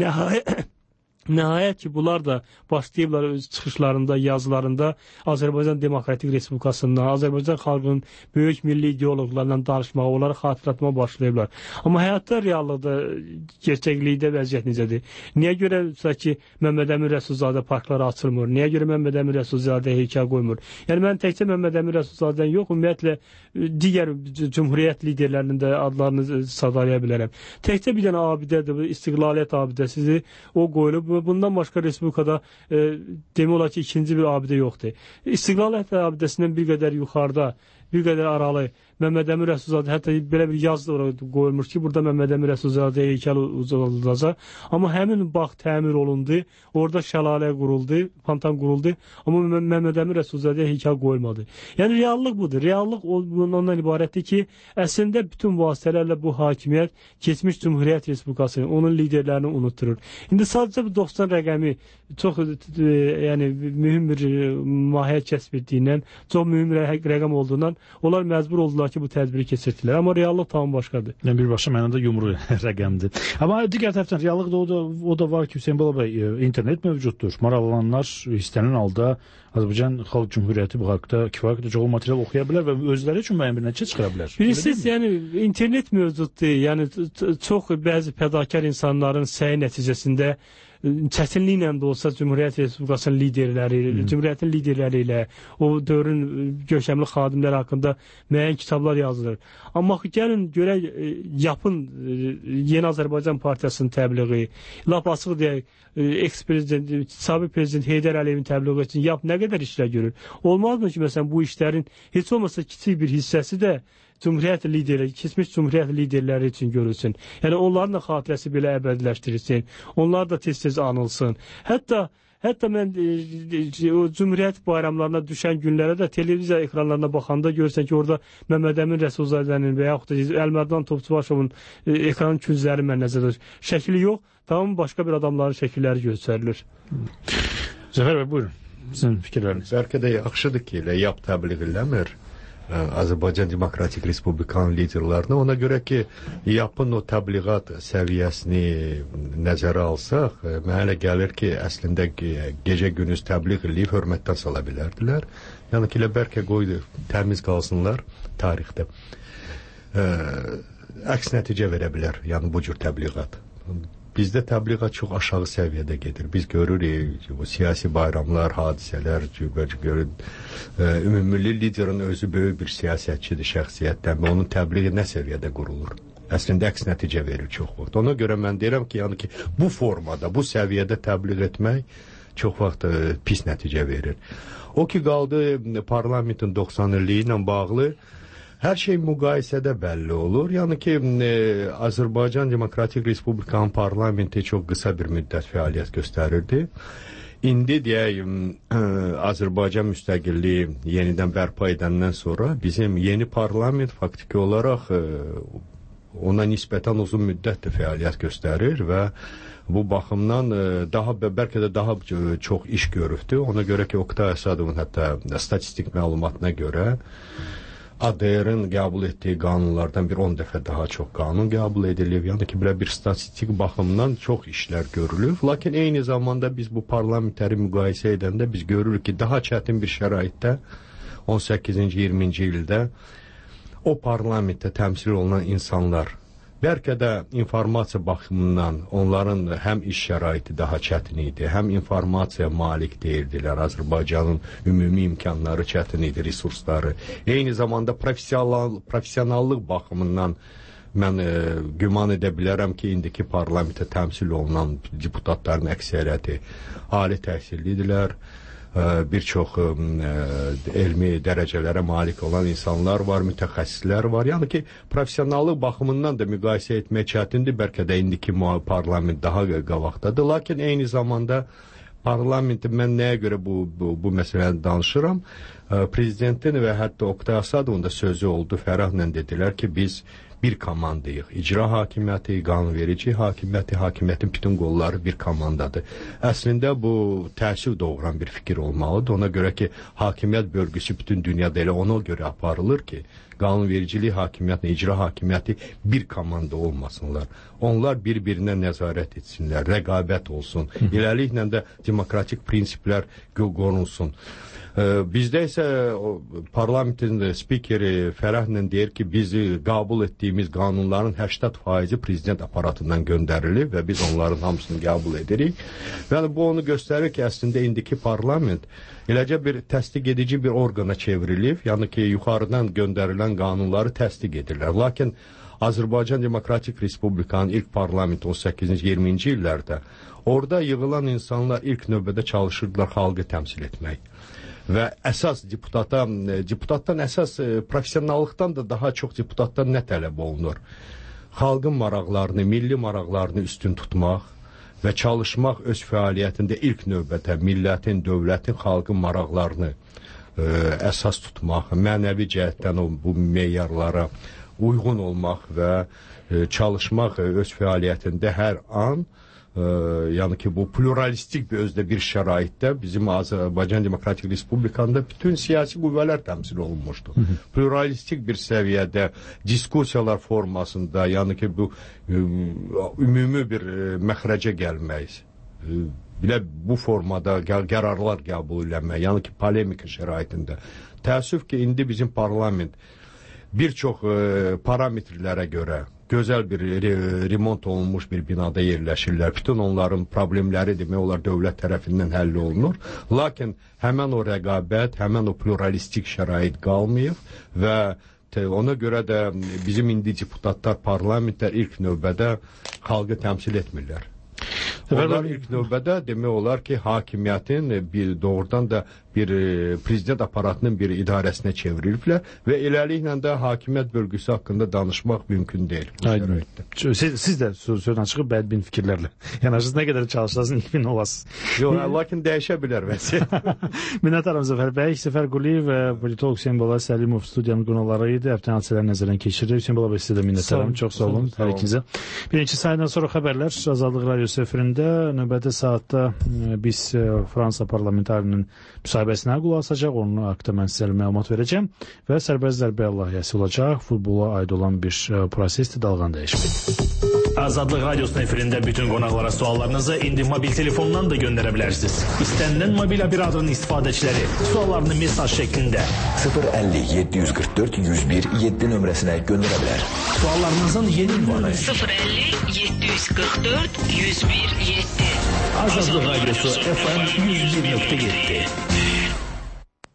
nəhayət ki, bunlar da başlayıblar öz çıxışlarında, yazılarında Azərbaycan Demokratik Respublikasından, Azərbaycan xalqının böyük milli ideoloqlarından danışmağa, onları xatırlatmağa başlayıblar. Amma həyatda, reallıqda, gerçəklikdə vəziyyət necədir? Niyə görə ki, Məmməd Əmin Rəsulzadə parkları açılmır? Niyə görə Məmməd Əmin Rəsulzadə heykəl qoymur? Yəni, mən təkcə Məmməd Əmin Rəsulzadədən yox, ümumiyyətlə, digər cümhuriyyət liderlərinin də adlarını sadalaya bilərəm. Təkcə bir dənə abidədir, istiqlaliyyət abidəsidir, o qoyulub. Bundan başqa respublikada demək olar ki, ikinci bir abidə yoxdur. İstiqlaliyyət abidəsindən bir qədər yuxarıda, bir qədər aralı Məmməd Əmin Rəsulzadə, hətta belə bir yaz qoyulmuş ki, burada Məmməd Əmin Rəsulzadə heykəl uzadılacaq. Amma həmin bağ təmir olundu, orada şəlalə quruldu, fontan quruldu, amma Məmməd Əmin Rəsulzadə heykəl qoyulmadı. Yəni, reallıq budur. Reallıq ondan ibarətdir ki, əslində bütün vasitələrlə bu hakimiyyət keçmiş Cümhuriyyət Respublikasını, onun liderlərini unutturur. İndi sadəcə bu 90 rəqəmi çox mühüm bir mahiyyət kəsb etdiyindən, çox mühüm rəqəm olduğundan, onlar məcbur oldular ki, bu tədbiri keçirdilər. Amma reallıq tam başqadır. Yəni, birbaşa mənada yumru rəqəmdir. Amma digər tərəfdən reallıqda o da var ki, Hüseyin Bala bəy, internet mövcuddur. Maraqlananlar istənilən halda Azərbaycan Xalq Cümhuriyyəti bu haqda kifayət qədər çox material oxuya bilər və özləri üçün müəyyən bir nəticə çıxara bilər. Bilirsiniz, yəni internet mövcuddur. Yəni çox bəzi fədakar insanların səyi nəticəsində çətinliklə də olsa Cümhuriyyət Respublikasının liderləri, Cümhuriyyətin liderləri ilə o dövrün görkəmli xadimləri haqqında müəyyən kitablar yazılır. Amma gəlin görək yapın Yeni Azərbaycan Partiyasının təbliği, lap açıq deyək, eks-prezident, sabiq prezident Heydər Əliyevin təbliği üçün yap nə qədər işlər görür. Olmazmı ki, məsələn, bu işlərin heç olmasa kiçik bir hissəsi də Cümhuriyyət lideri, keçmiş Cümhuriyyət liderləri üçün görülsün. Yəni onların da xatirəsi belə əbədiləşdirilsin, onlar da tez-tez anılsın. Hətta mən Cümhuriyyət bayramlarına düşən günlərə də televiziya ekranlarına baxanda görürsən ki, orada Məmməd Əmin Rəsulzadənin və yaxud da Əlmərdan Topçubaşovun ekran küncləri mən nəzərdə şəkli yox, tamam başqa bir adamların şəkilləri göstərilir. Zəfər bəy, buyurun. Sizin fikirləriniz. Bəlkə də yaxşıdır ki, elə yap təbliğ eləmir. Azərbaycan Demokratik Respublikanın liderlərinə. Ona görə ki, yapın o təbliğat səviyyəsini nəzərə alsaq, mənə elə gəlir ki, əslində gecə-gündüz təbliğ eləyib hörmətdən sala bilərdilər. Yəni ki, elə bəlkə qoydu, təmiz qalsınlar tarixdə. Əks nəticə verə bilər, yəni bu cür təbliğat. Bizdə təbliğat çox aşağı səviyyədə gedir. Biz görürük, bu siyasi bayramlar, hadisələr, ümumilli liderin özü böyük bir siyasətçidir, şəxsiyyətdən və onun təbliği nə səviyyədə qurulur? Əslində əks nəticə verir çox vaxt. Ona görə mən deyirəm ki, yəni ki, bu formada, bu səviyyədə təbliğ etmək çox vaxt pis nəticə verir. O ki, qaldı parlamentin 90 illiyi ilə bağlı, hər şey müqayisədə bəlli olur. Yəni ki, Azərbaycan Demokratik Respublikanın parlamenti çox qısa bir müddət fəaliyyət göstərirdi. İndi deyək, Azərbaycan müstəqilliyi yenidən bərpa edəndən sonra bizim yeni parlament faktiki olaraq ona nisbətən uzun müddətdir fəaliyyət göstərir və bu baxımdan bəlkə də daha çox iş görübdür. Ona görə ki, Oqtay Əsədovun hətta statistik məlumatına görə ADR-ın qəbul etdiyi qanunlardan bir 10 dəfə daha çox qanun qəbul edilib. Yəni ki, belə bir statistik baxımdan çox işlər görülür. Lakin eyni zamanda biz bu parlamentləri müqayisə edəndə biz görürük ki, daha çətin bir şəraitdə 18-ci, 20-ci ildə o parlamentdə təmsil olunan insanlar bəlkə də informasiya baxımından onların həm iş şəraiti daha çətin idi, həm informasiya malik deyildilər. Azərbaycanın ümumi imkanları çətin idi, resursları. Eyni zamanda professionallıq baxımından mən güman edə bilərəm ki, indiki parlamentə təmsil olunan deputatların əksəriyyəti ali təhsillidirlər. Bir çox elmi dərəcələrə malik olan insanlar var, mütəxəssislər var. Yəni ki, professionallıq baxımından da müqayisə etmək çətindir. Bəlkə də indiki parlament daha qabaqdadır. Lakin eyni zamanda parlamenti mən nəyə görə bu məsələni danışıram? Prezidentin və hətta Oqtay Əsədovun da sözü oldu. Fərəhlə dedilər ki, biz bir komandayıq. İcra hakimiyyəti, qanunverici hakimiyyəti, hakimiyyətin bütün qolları bir komandadır. Əslində bu təəssüf doğuran bir fikir olmalıdır. Ona görə ki, hakimiyyət bölgüsü bütün dünyada elə ona görə aparılır ki, qanunvericilik hakimiyyəti, icra hakimiyyəti bir komanda olmasınlar. Onlar bir-birinə nəzarət etsinlər, rəqabət olsun. Eləliklə də demokratik prinsiplər qorunsun. Bizdə isə parlamentin spikeri Fərəhlə deyir ki, bizi qəbul etdiyimiz qanunların 80% prezident aparatından göndərilir və biz onların hamısını qəbul edirik. Və bu onu göstərir ki, əslində indiki parlament eləcə bir təsdiq edici bir orqana çevrilib, yəni ki, yuxarıdan göndərilən qanunları təsdiq edirlər. Lakin Azərbaycan Demokratik Respublikanın ilk parlamenti 18-ci, 20-ci illərdə orada yığılan insanlar ilk növbədə çalışırdılar xalqı təmsil etmək. Və əsas deputatdan əsas professionallıqdan da daha çox deputatdan nə tələb olunur? Xalqın maraqlarını, milli maraqlarını üstün tutmaq və çalışmaq öz fəaliyyətində ilk növbədə millətin, dövlətin, xalqın maraqlarını əsas tutmaq, mənəvi cəhətdən bu meyarlara uyğun olmaq və çalışmaq öz fəaliyyətində hər an, yəni ki, bu pluralistik bir özdə bir şəraitdə bizim Azərbaycan Demokratik Respublikanda bütün siyasi qüvvələr təmsil olunmuşdur. Pluralistik bir səviyyədə diskusiyalar formasında, yəni ki, bu ümumi bir məxrəcə gəlmək, belə bu formada qərarlar qəbul eləmək, yəni ki, polemika şəraitində. Təəssüf ki, indi bizim parlament bir çox parametrlərə görə gözəl bir remont olunmuş bir binada yerləşirlər. Bütün onların problemləri demək olar dövlət tərəfindən həll olunur. Lakin həmən o rəqabət, həmən o pluralistik şərait qalmayıb və ona görə də bizim indi deputatlar, parlamentlər ilk növbədə xalqı təmsil etmirlər. Onlar ilk növbədə demək olar ki, hakimiyyətin doğrudan da bir prezident aparatının bir idarəsinə çevriliblər və eləliklə də hakimiyyət bölgüsü haqqında danışmaq mümkün deyil. Siz də sözdən çıxıb bədbin fikirlərlə yanaşırsınız, nə qədər çalışırsınız, ilmin olasınız. Yox, lakin dəyişə bilər vəziyyət. Minnətdaram Zəfər bəy. Zəfər Quliyev və politolog Hüseyn Bala Səlimov studiyanın qonaqları idi. Həftənin hadisələri nəzərdən keçirir. Hüseyn Bala bəy sizə də minnətdaram. Çox sağ olun hər ikinizə. Birinci sayından sonra xəbərlər Azadlıq Radiosu efirində. Növbəti saatda biz Fransa parlamentarının müsahibəsinə qulaq asacaq. Onun haqqında mən sizə məlumat verəcəm və sərbəst zərbə layihəsi olacaq. Futbola aid olan bir prosesdir, dalğan dəyişmək. Azadlıq Radiosunun efirində bütün qonaqlara suallarınızı indi mobil telefondan da göndərə bilərsiniz. İstənilən mobil operatörün istifadəçiləri suallarını mesaj şəklində 050 744 101 7 nömrəsinə göndərə bilər. Suallarınızın yeni ünvanı 050 744 101 7. Azadlıq Radiosu FM 101.7.